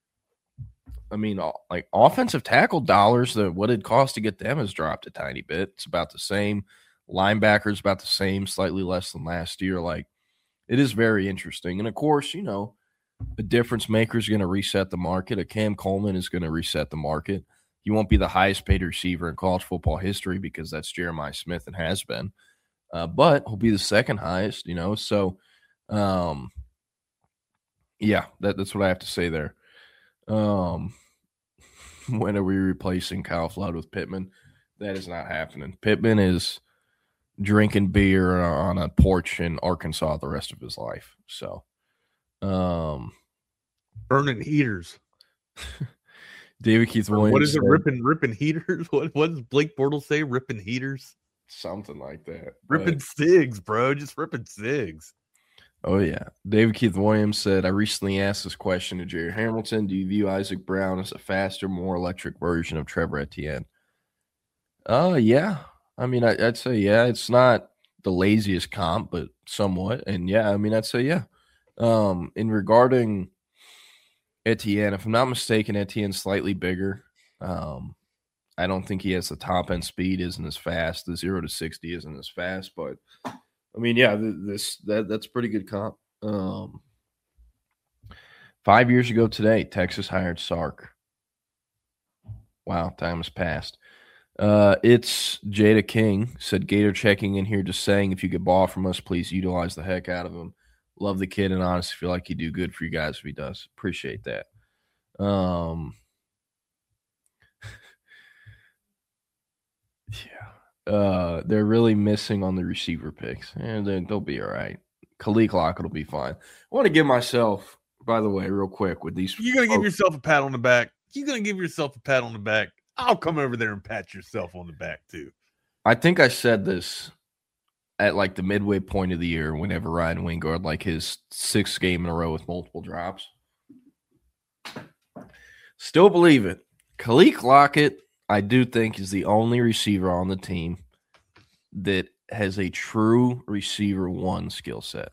I mean, like offensive tackle dollars, the, what it costs to get them has dropped a tiny bit. It's about the same. Linebackers about the same, slightly less than last year. Like it is very interesting. And of course, you know, a difference maker is going to reset the market. A Cam Coleman is going to reset the market. He won't be the highest paid receiver in college football history because that's Jeremiah Smith and has been. Uh, but he'll be the second highest, you know. So, um, yeah, that, that's what I have to say there. Um, when are we replacing Kyle Flood with Pittman? That is not happening. Pittman is drinking beer on a porch in Arkansas the rest of his life. So, um, burning heaters. David Keith Williams. What is it? Ripping, ripping heaters. What, what does Blake Bortles say? Ripping heaters. Something like that. Ripping but, cigs, bro. Just ripping cigs. Oh, yeah. David Keith Williams said, I recently asked this question to Jerry Hamilton. Do you view Isaac Brown as a faster, more electric version of Trevor Etienne? Oh, uh, yeah. I mean, I, I'd say, yeah. It's not the laziest comp, but somewhat. And, yeah, I mean, I'd say, yeah. Um, in regarding Etienne, if I'm not mistaken, Etienne's slightly bigger. Um, I don't think he has the top-end speed, isn't as fast. The zero to sixty isn't as fast, but – I mean, yeah, this that that's pretty good comp. Um, five years ago today, Texas hired Sark. Wow, time has passed. Uh, it's Jada King said, Gator checking in here, just saying, if you get ball from us, please utilize the heck out of him. Love the kid, and honestly feel like he'd do good for you guys if he does. Appreciate that. Um, yeah. Uh, they're really missing on the receiver picks, and eh, they'll be all right. Khalil Lockett will be fine. I want to give myself, by the way, real quick with these. You're gonna give yourself a pat on the back. You're gonna give yourself a pat on the back. I'll come over there and pat yourself on the back too. I think I said this at like the midway point of the year, whenever Ryan Wingard, like his sixth game in a row with multiple drops. Still believe it. Khalil Lockett, I do think, is the only receiver on the team that has a true receiver one skill set.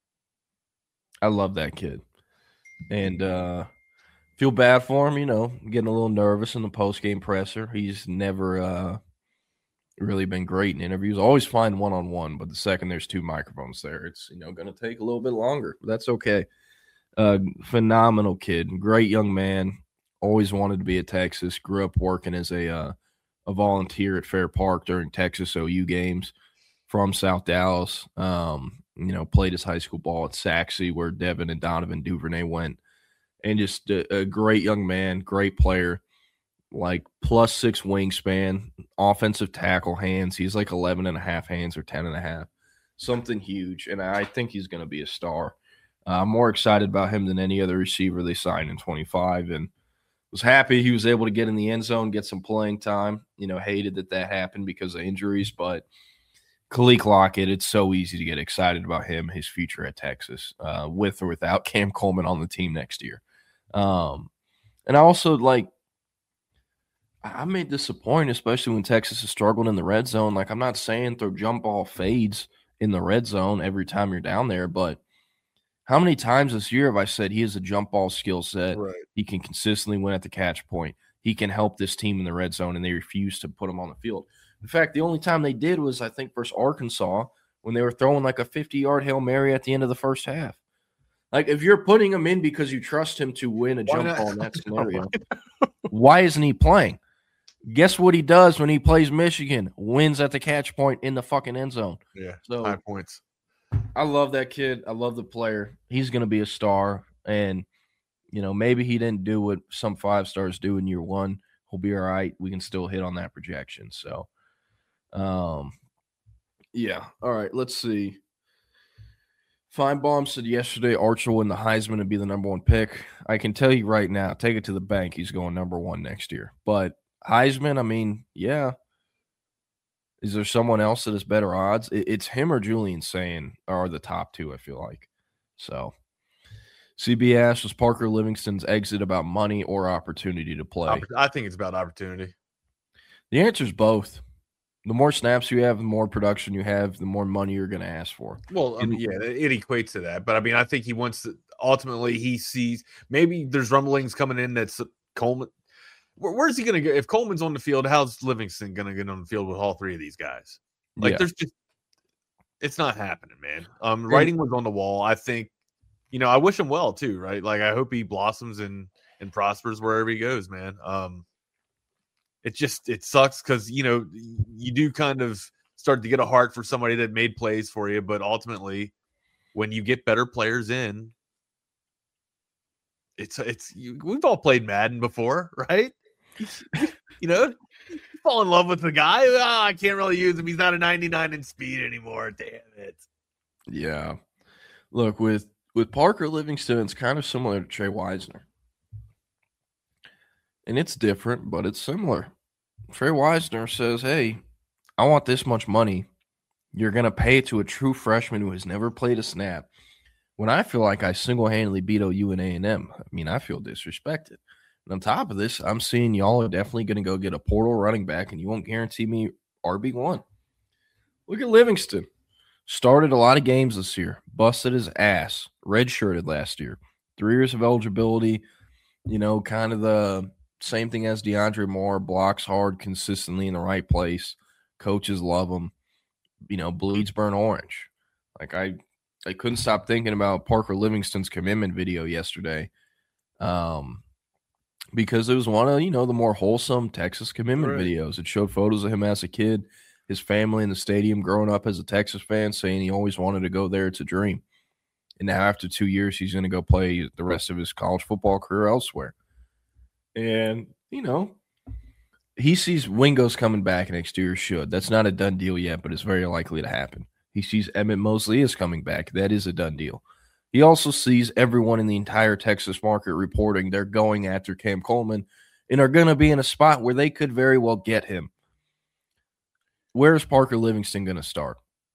I love that kid. And uh, feel bad for him, you know, getting a little nervous in the post-game presser. He's never uh, really been great in interviews. Always fine one-on-one, but the second there's two microphones there, it's, you know, going to take a little bit longer. But that's okay. Uh, phenomenal kid. Great young man. Always wanted to be at Texas. Grew up working as a uh, a volunteer at Fair Park during Texas O U games. From South Dallas. Um, you know, played his high school ball at Saxe, where Devin and Donovan Duvernay went. And just a, a great young man, great player. Like plus six wingspan, offensive tackle hands. He's like eleven and a half hands or ten and a half. Something huge. And I think he's going to be a star. Uh, I'm more excited about him than any other receiver they signed in twenty-five. And was happy he was able to get in the end zone, get some playing time. You know, hated that that happened because of injuries. But Khalil Lockett, it's so easy to get excited about him, his future at Texas, uh, with or without Cam Coleman on the team next year. Um, and I also, like, I may disappoint, especially when Texas is struggling in the red zone. Like, I'm not saying throw jump ball fades in the red zone every time you're down there, but how many times this year have I said he has a jump ball skill set? Right. He can consistently win at the catch point. He can help this team in the red zone, and they refuse to put him on the field. In fact, the only time they did was, I think, versus Arkansas when they were throwing like a fifty-yard Hail Mary at the end of the first half. Like, if you're putting him in because you trust him to win a Why jump not? ball in that scenario, why isn't he playing? Guess what he does when he plays Michigan? Wins at the catch point in the fucking end zone. Yeah, So high points. I love that kid. I love the player. He's going to be a star. And, you know, maybe he didn't do what some five stars do in year one. He'll be all right. We can still hit on that projection. So, um, yeah. All right. Let's see. Feinbaum said yesterday Archer will win the Heisman and be the number one pick. I can tell you right now, take it to the bank, he's going number one next year. But Heisman, I mean, yeah. Is there someone else that has better odds? It's him or Julian Sayin are the top two, I feel like. So, C B asked, was Parker Livingston's exit about money or opportunity to play? I think it's about opportunity. The answer is both. The more snaps you have, the more production you have, the more money you're going to ask for. Well, I mean, yeah, it equates to that. But, I mean, I think he wants to – ultimately, he sees – maybe there's rumblings coming in that's Coleman – Where, where's he going to go? If Coleman's on the field, how's Livingston going to get on the field with all three of these guys? Like, yeah. there's just – it's not happening, man. Um, writing was on the wall. I think, you know, I wish him well, too, right? Like, I hope he blossoms and, and prospers wherever he goes, man. Um, it just – it sucks because, you know, you do kind of start to get a heart for somebody that made plays for you, but ultimately, when you get better players in, it's – it's you, we've all played Madden before, right? You know, you fall in love with the guy. Oh, I can't really use him. He's not a ninety-nine in speed anymore. Damn it. Yeah. Look, with with Parker Livingston, it's kind of similar to Trey Wisner. And it's different, but it's similar. Trey Wisner says, hey, I want this much money. You're going to pay it to a true freshman who has never played a snap. when I feel like I single-handedly beat O U and A and M. I mean, I feel disrespected. And on top of this, I'm seeing y'all are definitely going to go get a portal running back, and you won't guarantee me R B one. Look at Livingston. Started a lot of games this year. Busted his ass. Redshirted last year. Three years of eligibility. You know, kind of the same thing as DeAndre Moore. Blocks hard consistently in the right place. Coaches love him. You know, bleeds burnt orange. Like, I I couldn't stop thinking about Parker Livingston's commitment video yesterday. Um, because it was one of, you know, the more wholesome Texas commitment right. videos. It showed photos of him as a kid, his family in the stadium growing up as a Texas fan, saying he always wanted to go there. It's a dream. And now after two years, he's going to go play the rest of his college football career elsewhere. And, you know, he sees Wingo's coming back next year, should. That's not a done deal yet, but it's very likely to happen. He sees Emmett Mosley is coming back. That is a done deal. He also sees everyone in the entire Texas market reporting they're going after Cam Coleman and are going to be in a spot where they could very well get him. Where's Parker Livingston going to start?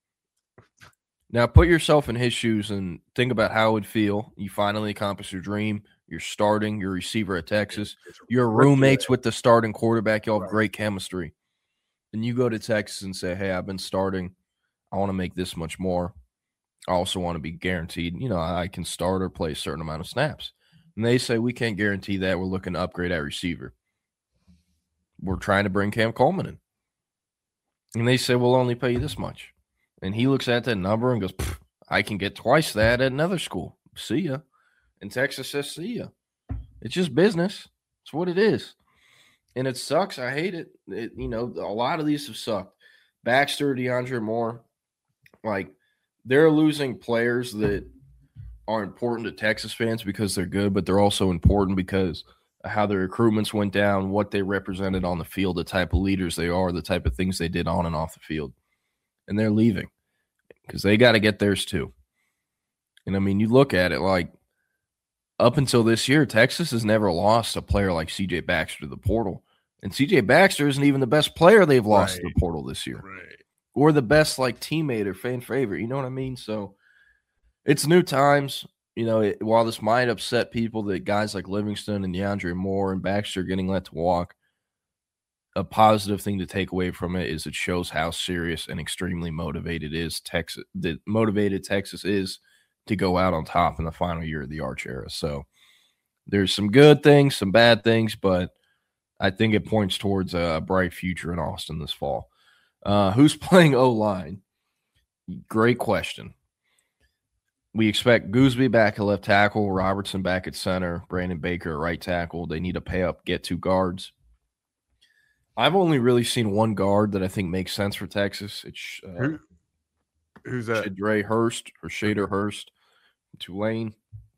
Now, put yourself in his shoes and think about how it would feel. You finally accomplish your dream. You're starting. You're a receiver at Texas. You're roommates with the starting quarterback. Y'all have great chemistry. And you go to Texas and say, hey, I've been starting. I want to make this much more. I also want to be guaranteed, you know, I can start or play a certain amount of snaps. And they say, we can't guarantee that. We're looking to upgrade our receiver. We're trying to bring Cam Coleman in. And they say, we'll only pay you this much. And he looks at that number and goes, I can get twice that at another school. See ya. And Texas says, see ya. It's just business. It's what it is. And it sucks. I hate it. it you know, a lot of these have sucked. Baxter, DeAndre Moore, like, they're losing players that are important to Texas fans because they're good, but they're also important because of how their recruitments went down, what they represented on the field, the type of leaders they are, the type of things they did on and off the field. And they're leaving because they got to get theirs too. And, I mean, you look at it like up until this year, Texas has never lost a player like C J Baxter to the portal. And C J Baxter isn't even the best player they've lost right. to the portal this year. Right. Or the best, like, teammate or fan favorite. You know what I mean? So it's new times. You know, it, while this might upset people that guys like Livingston and DeAndre Moore and Baxter are getting let to walk, a positive thing to take away from it is it shows how serious and extremely motivated is Texas, that motivated Texas is to go out on top in the final year of the Arch era. So there's some good things, some bad things, but I think it points towards a bright future in Austin this fall. Uh, who's playing O-line? Great question. We expect Gooseby back at left tackle, Robertson back at center, Brandon Baker at right tackle. They need to pay up, get two guards. I've only really seen one guard that I think makes sense for Texas. It's uh, Who, who's that? Shadray Hurst or Shader Hurst, Tulane.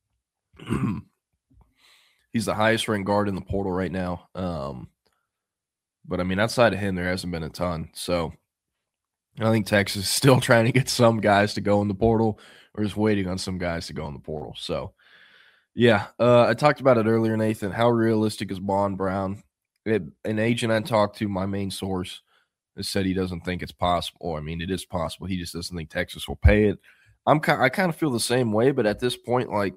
He's the highest ranked guard in the portal right now. Um, but, I mean, outside of him, there hasn't been a ton. So I think Texas is still trying to get some guys to go in the portal or just waiting on some guys to go in the portal. So, yeah, uh, I talked about it earlier, Nathan. How realistic is Bond Brown? It, an agent I talked to, my main source, has said he doesn't think it's possible. I mean, it is possible. He just doesn't think Texas will pay it. I'm I kind of feel the same way, but at this point, like,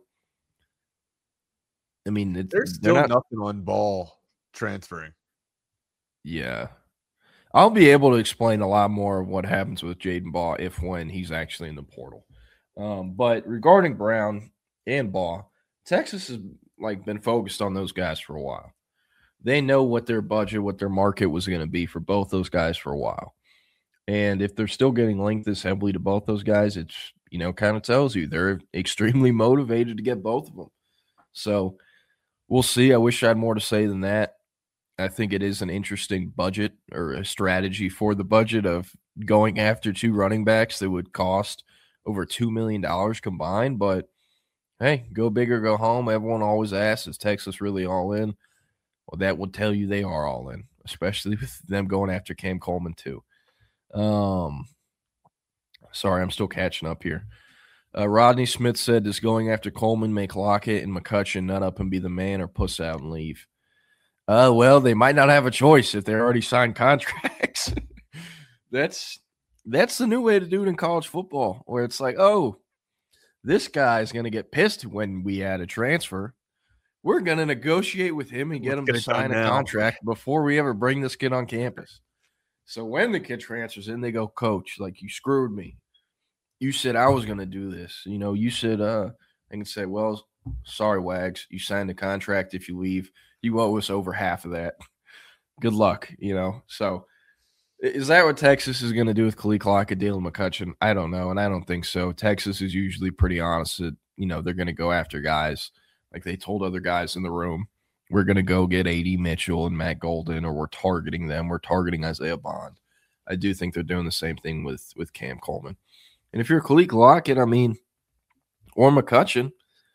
I mean, it, there's still not, nothing on Ball transferring. Yeah. I'll be able to explain a lot more of what happens with Jaden Ball if when he's actually in the portal. Um, but regarding Brown and Ball, Texas has like been focused on those guys for a while. They know what their budget, what their market was going to be for both those guys for a while. And if they're still getting linked this heavily to both those guys, it's, you know, kind of tells you they're extremely motivated to get both of them. So we'll see. I wish I had more to say than that. I think it is an interesting budget or a strategy for the budget of going after two running backs that would cost over two million dollars combined. But, hey, go big or go home. Everyone always asks, is Texas really all in? Well, that would tell you they are all in, especially with them going after Cam Coleman too. Um, sorry, I'm still catching up here. Uh, Rodney Smith said, does going after Coleman make Lockett and McCutcheon nut up and be the man or puss out and leave? Uh, well, they might not have a choice if they're already signed contracts. that's that's the new way to do it in college football, where it's like, oh, This guy's going to get pissed when we add a transfer. We're going to negotiate with him and get him to sign a contract before we ever bring this kid on campus. So when the kid transfers in, they go, Coach, like, you screwed me. You said I was going to do this. You know, you said, uh, I can say, well, sorry, Wags, you signed a contract. If you leave, you owe us over half of that. Good luck, you know. So is that what Texas is going to do with Khalid Clark and Dalen McCutcheon? I don't know, and I don't think so. Texas is usually pretty honest that, you know, they're going to go after guys. Like they told other guys in the room, we're going to go get A D Mitchell and Matt Golden, or we're targeting them. We're targeting Isaiah Bond. I do think they're doing the same thing with, with Cam Coleman. And if you're Khalid Lockett, I mean, or McCutcheon,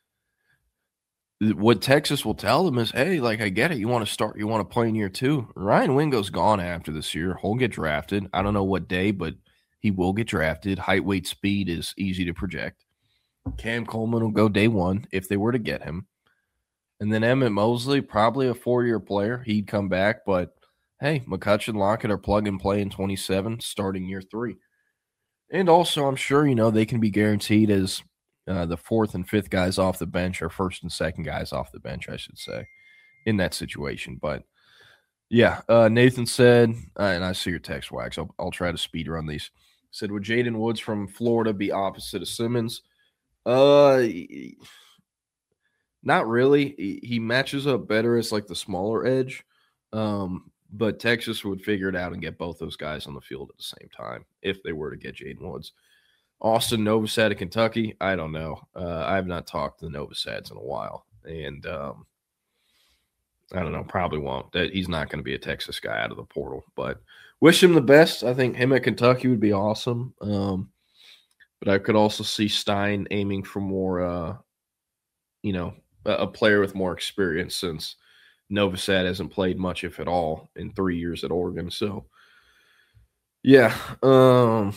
what Texas will tell them is, hey, like, I get it. You want to start, you want to play in year two. Ryan Wingo's gone after this year. He'll get drafted. I don't know what day, but he will get drafted. Height, weight, speed is easy to project. Cam Coleman will go day one if they were to get him. And then Emmett Mosley, probably a four-year player. He'd come back, but hey, McCutcheon, Lockett are plug and play in twenty-seven, starting year three. And also, I'm sure, you know, they can be guaranteed as uh, the fourth and fifth guys off the bench, or first and second guys off the bench, I should say, in that situation. But, yeah, uh, Nathan said, uh, and I see your text, Wax, I'll, I'll try to speed run these. Said, would Jaden Woods from Florida be opposite of Simmons? Uh, not really. He, he matches up better as, like, the smaller edge. Um But Texas would figure it out and get both those guys on the field at the same time if they were to get Jaden Woods. Austin Novosad of Kentucky, I don't know. Uh, I have not talked to the Novosads in a while. And um, I don't know, probably won't. That He's not going to be a Texas guy out of the portal. But wish him the best. I think him at Kentucky would be awesome. Um, but I could also see Stein aiming for more, uh, you know, a, a player with more experience, since Novosad hasn't played much, if at all, in three years at Oregon. So, yeah. Um,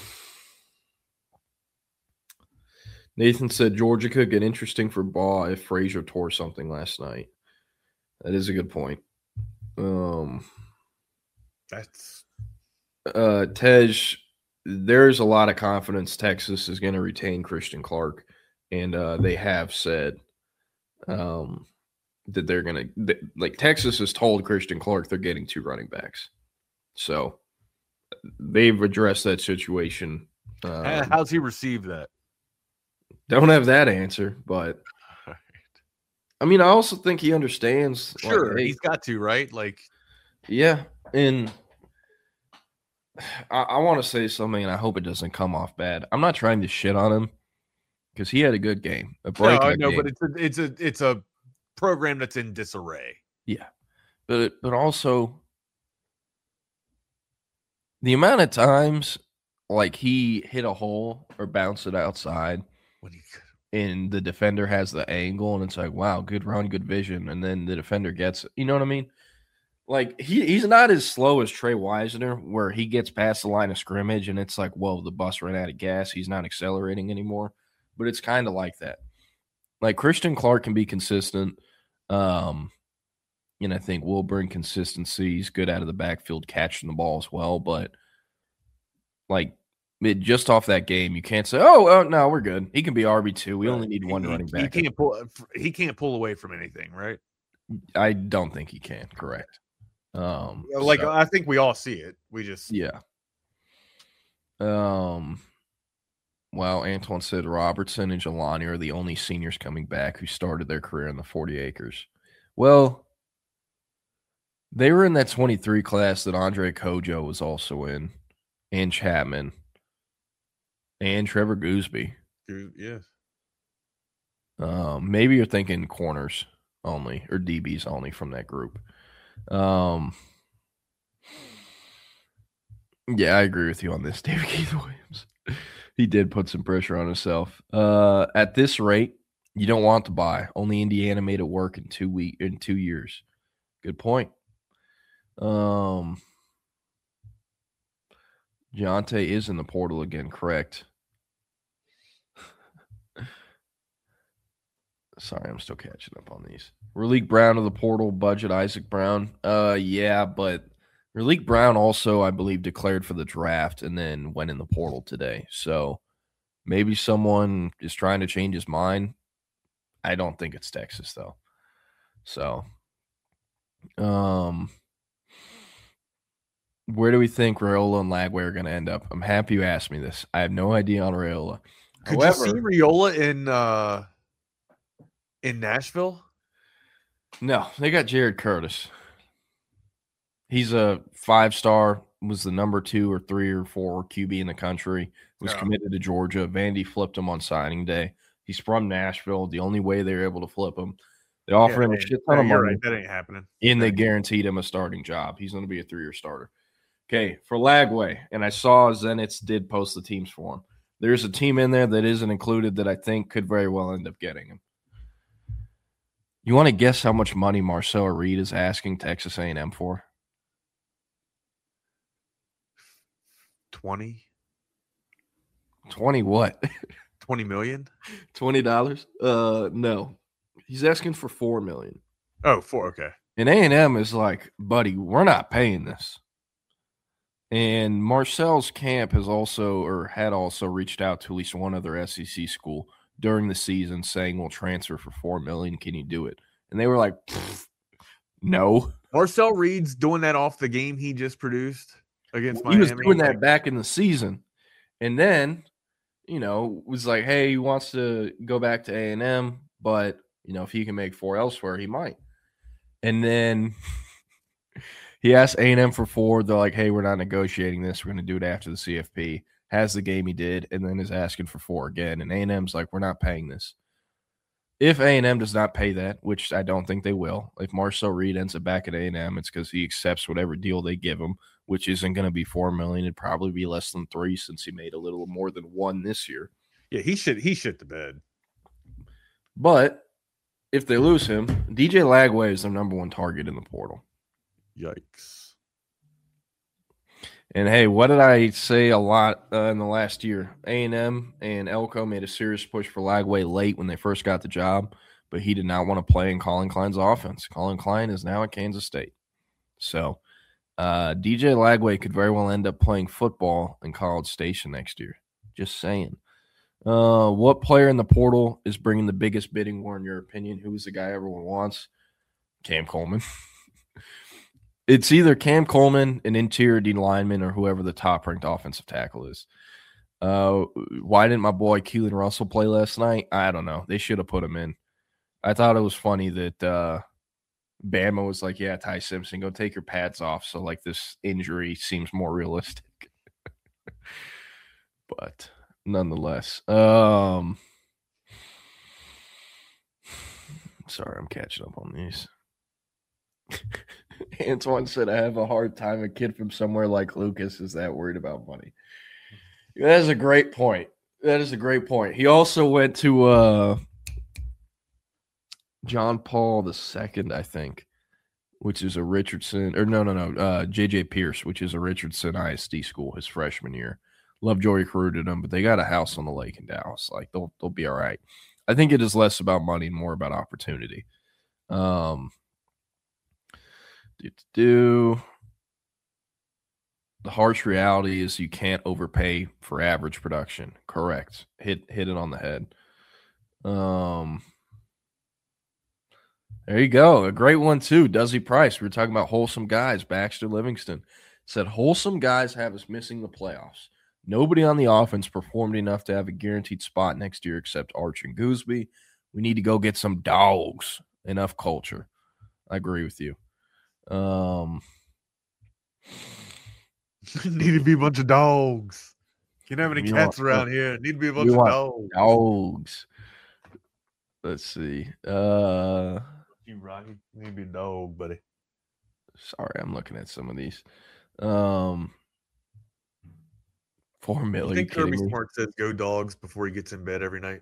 Nathan said Georgia could get interesting for Baugh if Frazier tore something last night. That is a good point. Um, That's uh, Tej, there's a lot of confidence Texas is going to retain Christian Clark, and uh, they have said um, – that they're going to – like Texas has told Christian Clark they're getting two running backs. So they've addressed that situation. Um, How's he received that? Don't have that answer, but I mean, I also think he understands. Sure, like, hey, he's got to, right? Like, yeah. And I, I want to say something, and I hope it doesn't come off bad. I'm not trying to shit on him because he had a good game. A breakout no, I know, game. but it's a, it's a, it's a program that's in disarray. Yeah, but but also the amount of times like he hit a hole or bounced it outside When he, and the defender has the angle, and it's like, wow, good run, good vision, and then the defender gets it. You know what I mean? Like he he's not as slow as Trey Wisner, where he gets past the line of scrimmage and it's like, whoa, the bus ran out of gas. He's not accelerating anymore. But it's kind of like that. Like Christian Clark can be consistent. Um, and I think will bring consistency. He's good out of the backfield catching the ball as well. But like it, just off that game, you can't say, oh, oh no, we're good. He can be R B two. We only need one he, running back. He can't pull. He can't pull away from anything, right? I don't think he can. Correct. Um, like so, I think we all see it. We just yeah. Um. Well, Antoine said Robertson and Jelani are the only seniors coming back who started their career in the forty acres. Well, they were in that twenty-three class that Andre Kojo was also in, and Chapman, and Trevor Gooseby. Yeah. Um, maybe you're thinking corners only or D Bs only from that group. Um. Yeah, I agree with you on this, David Keith Williams. He did put some pressure on himself. Uh, at this rate, you don't want to buy. Only Indiana made it work in two week in two years. Good point. Um, Deontay is in the portal again, correct? Sorry, I'm still catching up on these. Raleek Brown of the portal, budget Isaac Brown. Uh, yeah, but Raleek Brown also, I believe, declared for the draft and then went in the portal today. So Maybe someone is trying to change his mind. I don't think it's Texas, though. So, um, where do we think Raiola and Lagway are going to end up? I'm happy you asked me this. I have no idea on Raiola. Could However, you see Raiola in uh, in Nashville? No, they got Jared Curtis. He's a five-star, was the number two or three or four Q B in the country, was Yeah. committed to Georgia. Vandy flipped him on signing day. He's from Nashville. The only way they were able to flip him, they offered Yeah, him a that shit ain't- ton yeah, of you're money, right. That ain't happening. and they That- guaranteed him a starting job. He's going to be a three-year starter. Okay, for Lagway, and I saw Zenitz did post the teams for him. There's a team in there that isn't included that I think could very well end up getting him. You want to guess how much money Marcel Reed is asking Texas A and M for? twenty, twenty what? twenty million? twenty dollars? Uh, no. He's asking for four million Oh, four. Okay. And A and M is like, buddy, we're not paying this. And Marcel's camp has also, or had also reached out to at least one other S E C school during the season saying, we'll transfer for four million. Can you do it? And they were like, no. Marcel Reed's doing that off the game he just produced against He Miami. was doing that Like, back in the season. And then, you know, was like, hey, he wants to go back to A and M, but, you know, if he can make four elsewhere, he might. And then he asked A and M for four. They're like, hey, we're not negotiating this. We're going to do it after the C F P. Has the game he did, and then is asking for four again. And A and M's like, we're not paying this. If A and M does not pay that, which I don't think they will, if Marcel Reed ends up back at A and M, it's because he accepts whatever deal they give him, which isn't going to be four million dollars. It'd probably be less than three since he made a little more than one this year. yeah, he should he shit the bed. But if they lose him, D J Lagway is their number one target in the portal. Yikes. And hey, what did I say a lot uh, in the last year? A and M and Elko made a serious push for Lagway late when they first got the job, but he did not want to play in Colin Klein's offense. Colin Klein is now at Kansas State. So uh, D J Lagway could very well end up playing football in College Station next year. Just saying. Uh, what player in the portal is bringing the biggest bidding war in your opinion? Who is the guy everyone wants? Cam Coleman. It's either Cam Coleman, an interior D lineman, or whoever the top-ranked offensive tackle is. Uh, why didn't my boy Keelan Russell play last night? I don't know. They should have put him in. I thought it was funny that uh, Bama was like, yeah, Ty Simpson, go take your pads off. So, like, this injury seems more realistic. But nonetheless, um, sorry, I'm catching up on these. Antoine said, I have a hard time. A kid from somewhere like Lucas is that worried about money. That is a great point. That is a great point. He also went to uh, John Paul the Second, I think, which is a Richardson, or no, no, no, uh, J J Pierce, which is a Richardson I S D school his freshman year. Lovejoy recruited him, but they got a house on the lake in Dallas. Like, they'll they'll be all right. I think it is less about money and more about opportunity. Um, do, do the harsh reality is you can't overpay for average production. Correct. Hit hit it on the head. Um, there you go. A great one too. Duzzy Price. We were talking about wholesome guys. Baxter Livingston said wholesome guys have us missing the playoffs. Nobody on the offense performed enough to have a guaranteed spot next year except Arch and Gooseby. We need to go get some dogs. Enough culture. I agree with you. Um, Need to be a bunch of dogs. Can't have any You cats want- around here. Need to be a bunch you of want dogs. dogs. Let's see. Uh, You right. You need to be a dog, buddy. sorry, I'm looking at some of these. Um, four You million. think kidding Kirby me? Smart says go dogs before he gets in bed every night?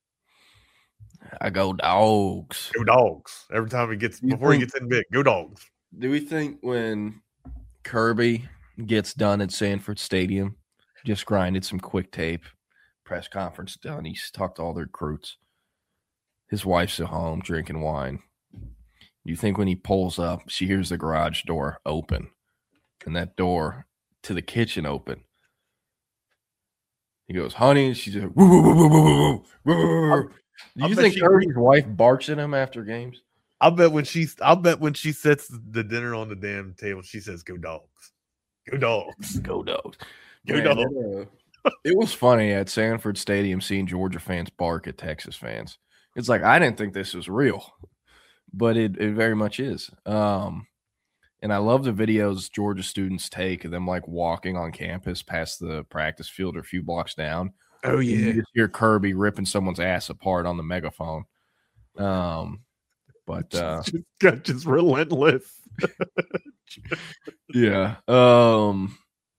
I go dogs. Go dogs. Every time he gets You before he think- gets in bed, go dogs. Do we think when Kirby gets done at Sanford Stadium, just grinded some quick tape, press conference done, he's talked to all the recruits. His wife's at home drinking wine. You think when he pulls up, she hears the garage door open and that door to the kitchen open. He goes, honey. She's like, woo, woo, woo, woo, woo, woo, woo. Do you think Kirby's wife barks at him after games? I'll bet when she, I'll bet when she sets the dinner on the damn table, she says, "Go dogs, go dogs, go dogs, go Man, dogs." It, uh, it was funny at Sanford Stadium seeing Georgia fans bark at Texas fans. It's like I didn't think this was real, but it, it very much is. Um, and I love the videos Georgia students take of them like walking on campus past the practice field or a few blocks down. Oh yeah, you just hear Kirby ripping someone's ass apart on the megaphone. Um. But uh, just, just, just relentless. yeah. Um.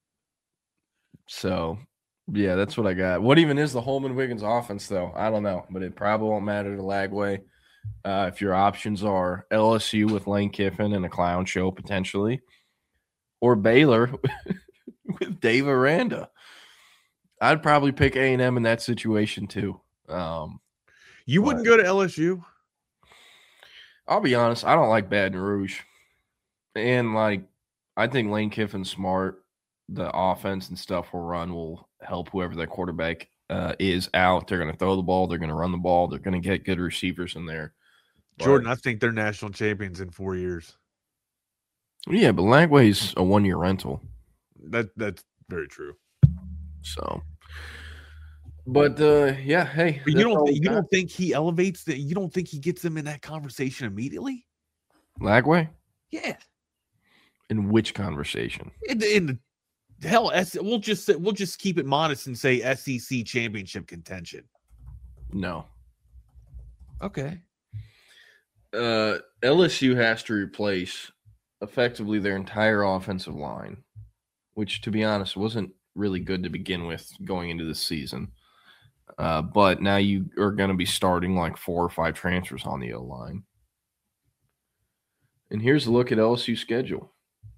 So, yeah, that's what I got. What even is the Holman Wiggins offense, though? I don't know, but it probably won't matter to Lagway. Uh, if your options are L S U with Lane Kiffin and a clown show potentially, or Baylor with Dave Aranda, I'd probably pick A and M in that situation too. Um, you wouldn't go to L S U? I'll be honest, I don't like Baton Rouge. And, like, I think Lane Kiffin's smart. The offense and stuff will run will help whoever their quarterback uh, is out. They're going to throw the ball. They're going to run the ball. They're going to get good receivers in there. But, Jordan, I think they're national champions in four years. Yeah, but Lagway's a one-year rental. That That's very true. So, but, uh, yeah, hey. But you don't th- you don't think he elevates the you don't think he gets them in that conversation immediately? Lagway? Yeah. In which conversation? In the, in the hell, S, we'll just say, we'll just keep it modest and say S E C championship contention. No. Okay. Uh, L S U has to replace effectively their entire offensive line, which, to be honest, wasn't really good to begin with going into the season. Uh, but now you are going to be starting like four or five transfers on the O-line. And here's a look at L S U's schedule.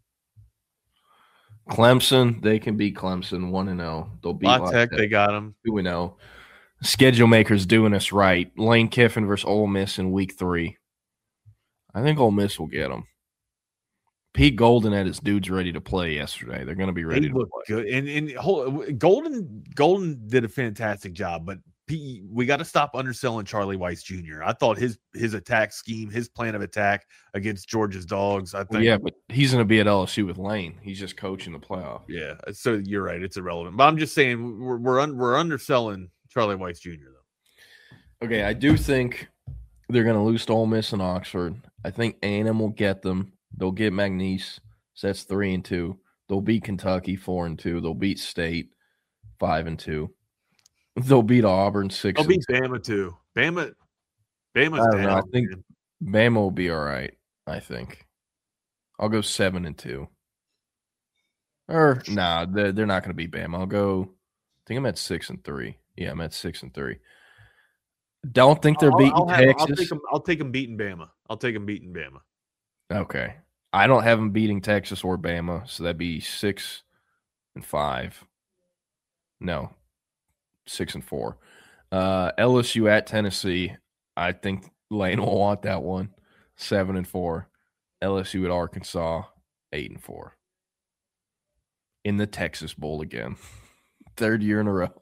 Clemson, they can beat Clemson one and oh. They'll beat La Tech, they got them two and oh. Schedule makers doing us right. Lane Kiffin versus Ole Miss in week three. I think Ole Miss will get them. Pete Golden had his dudes ready to play yesterday. They're going to be ready they to look play. good. And and hold, Golden Golden did a fantastic job, but P, we got to stop underselling Charlie Weiss Junior I thought his his attack scheme, his plan of attack against Georgia's Dogs. I think, well, yeah, but he's going to be at L S U with Lane. He's just coaching the playoff. Yeah, so you're right. It's irrelevant. But I'm just saying we're we're, un, we're underselling Charlie Weiss Junior though. Okay, I do think they're going to lose to Ole Miss and Oxford. I think A and M will get them. They'll get McNeese. So that's three and two. They'll beat Kentucky four and two. They'll beat State five and two. They'll beat Auburn six. They'll beat Bama too. Bama, Bama's I don't down. know. I think man. Bama will be all right. I think I'll go seven and two. Or nah, they're, they're not going to beat Bama. I'll go. I think I'm at six and three. Yeah, I'm at six and three. Don't think they're I'll, beating I'll have, Texas. I'll take them. I'll take them beating Bama. I'll take them beating Bama. Okay. I don't have them beating Texas or Bama, so that'd be six and five. No, six and four. Uh, L S U at Tennessee. I think Lane will want that one. Seven and four. L S U at Arkansas. Eight and four. In the Texas Bowl again. Third year in a row.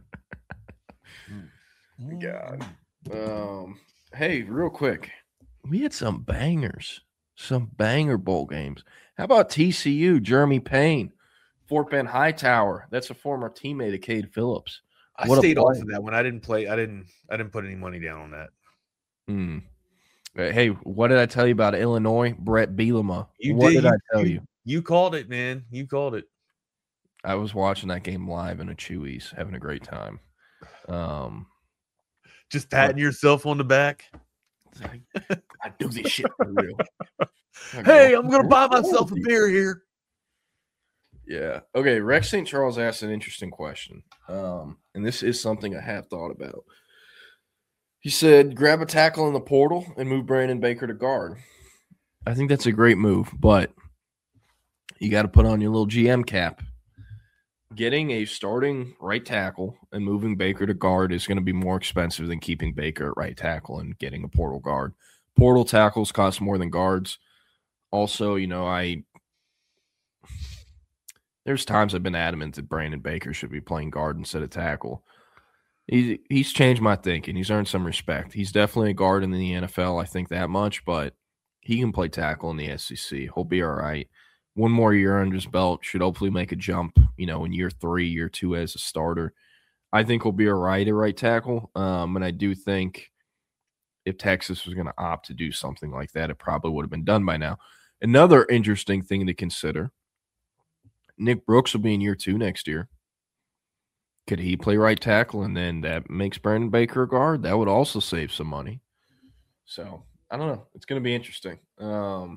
God. Um, hey, real quick. We had some bangers. Some banger bowl games. How about T C U, Jeremy Payne, Fort Bend Hightower? That's a former teammate of Cade Phillips. I What a stayed off play. of that when I didn't play. I didn't. I didn't put any money down on that. Hmm. Hey, what did I tell you about Illinois? Brett Bielema. You what did, did, you, I tell you? you? You called it, man. You called it. I was watching that game live in a Chewy's, having a great time. Um, Just patting yourself on the back. I do this shit for real. Hey, I'm gonna buy myself a beer here. Yeah. Okay. Rex Saint Charles asked an interesting question. Um, and this is something I have thought about. He said, grab a tackle in the portal and move Brandon Baker to guard. I think that's a great move, but you got to put on your little G M cap. Getting a starting right tackle and moving Baker to guard is going to be more expensive than keeping Baker at right tackle and getting a portal guard. Portal tackles cost more than guards. Also, you know, I there's times I've been adamant that Brandon Baker should be playing guard instead of tackle. He's he's changed my thinking. He's earned some respect. He's definitely a guard in the N F L. I think that much, but he can play tackle in the S E C. He'll be all right. One more year under his belt, should hopefully make a jump, you know, in year three, year two as a starter. I think he'll be all right at right tackle. Um, and I do think if Texas was going to opt to do something like that, it probably would have been done by now. Another interesting thing to consider, Nick Brooks will be in year two next year. Could he play right tackle, and then that makes Brandon Baker a guard? That would also save some money. So, I don't know. It's going to be interesting. Um,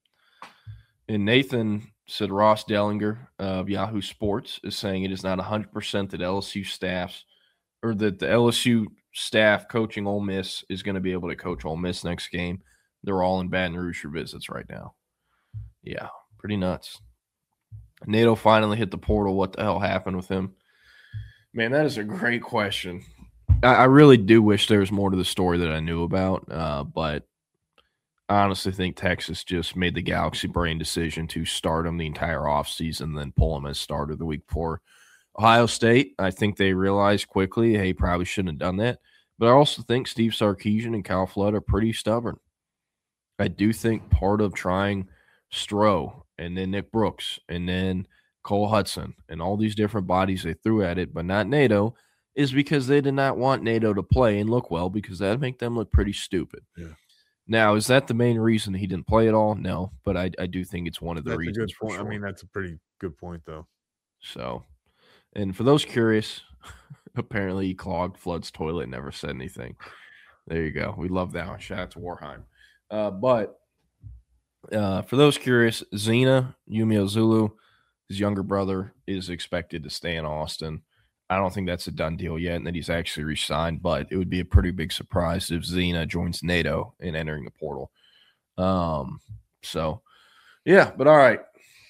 and Nathan said Ross Dellinger of Yahoo Sports is saying it is not one hundred percent that L S U staffs or that the L S U staff coaching Ole Miss is going to be able to coach Ole Miss next game. They're all in Baton Rouge for visits right now. Yeah, pretty nuts. Nato finally hit the portal. What the hell happened with him? Man, that is a great question. I, I really do wish there was more to the story that I knew about, uh, but I honestly think Texas just made the Galaxy brain decision to start him the entire offseason, then pull him as starter the week before Ohio State. I think they realized quickly, hey, probably shouldn't have done that. But I also think Steve Sarkisian and Kyle Flood are pretty stubborn. I do think part of trying Stroh and then Nick Brooks and then Cole Hudson and all these different bodies they threw at it, but not Nato, is because they did not want Nato to play and look well because that would make them look pretty stupid. Yeah. Now, is that the main reason he didn't play at all? No, but I, I do think it's one of the that's reasons. A good point. For sure. I mean, that's a pretty good point, though. So, and for those curious, apparently he clogged Flood's toilet and never said anything. There you go. We love that one. Shout out to Warheim. Uh, but uh, for those curious, Zena Yumio Zulu, his younger brother, is expected to stay in Austin. I don't think that's a done deal yet and that he's actually re-signed, but it would be a pretty big surprise if Zena joins NATO in entering the portal. Um, so, yeah, but all right.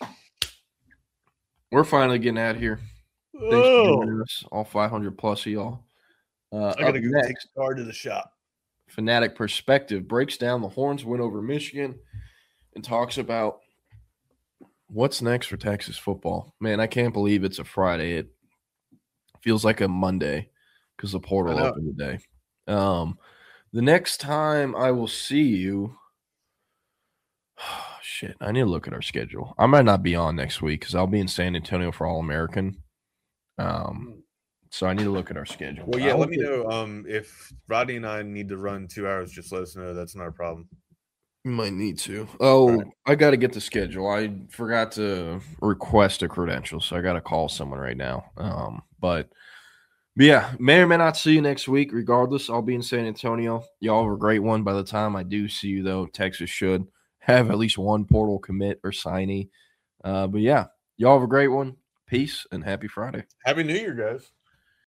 We're finally getting out of here. Thanks Oh. for joining us, all five hundred plus of y'all. Uh, I got to up go next, take the car to the shop. Fanatic Perspective breaks down the Horns win over Michigan and talks about what's next for Texas football. Man, I can't believe it's a Friday. It feels like a Monday because the portal opened today. Um, the next time I will see you, shit, I need to look at our schedule. I might not be on next week because I'll be in San Antonio for All-American. Um, so I need to look at our schedule. Well, yeah, I'll let me get- know um, if Rodney and I need to run two hours. Just let us know. That's not a problem. You might need to. Oh, Right. I got to get the schedule. I forgot to request a credential, so I got to call someone right now. Um, but, but yeah, may or may not see you next week. Regardless, I'll be in San Antonio. Y'all have a great one. By the time I do see you, though, Texas should have at least one portal commit or signee. Uh, but yeah, y'all have a great one. Peace and happy Friday. Happy New Year, guys.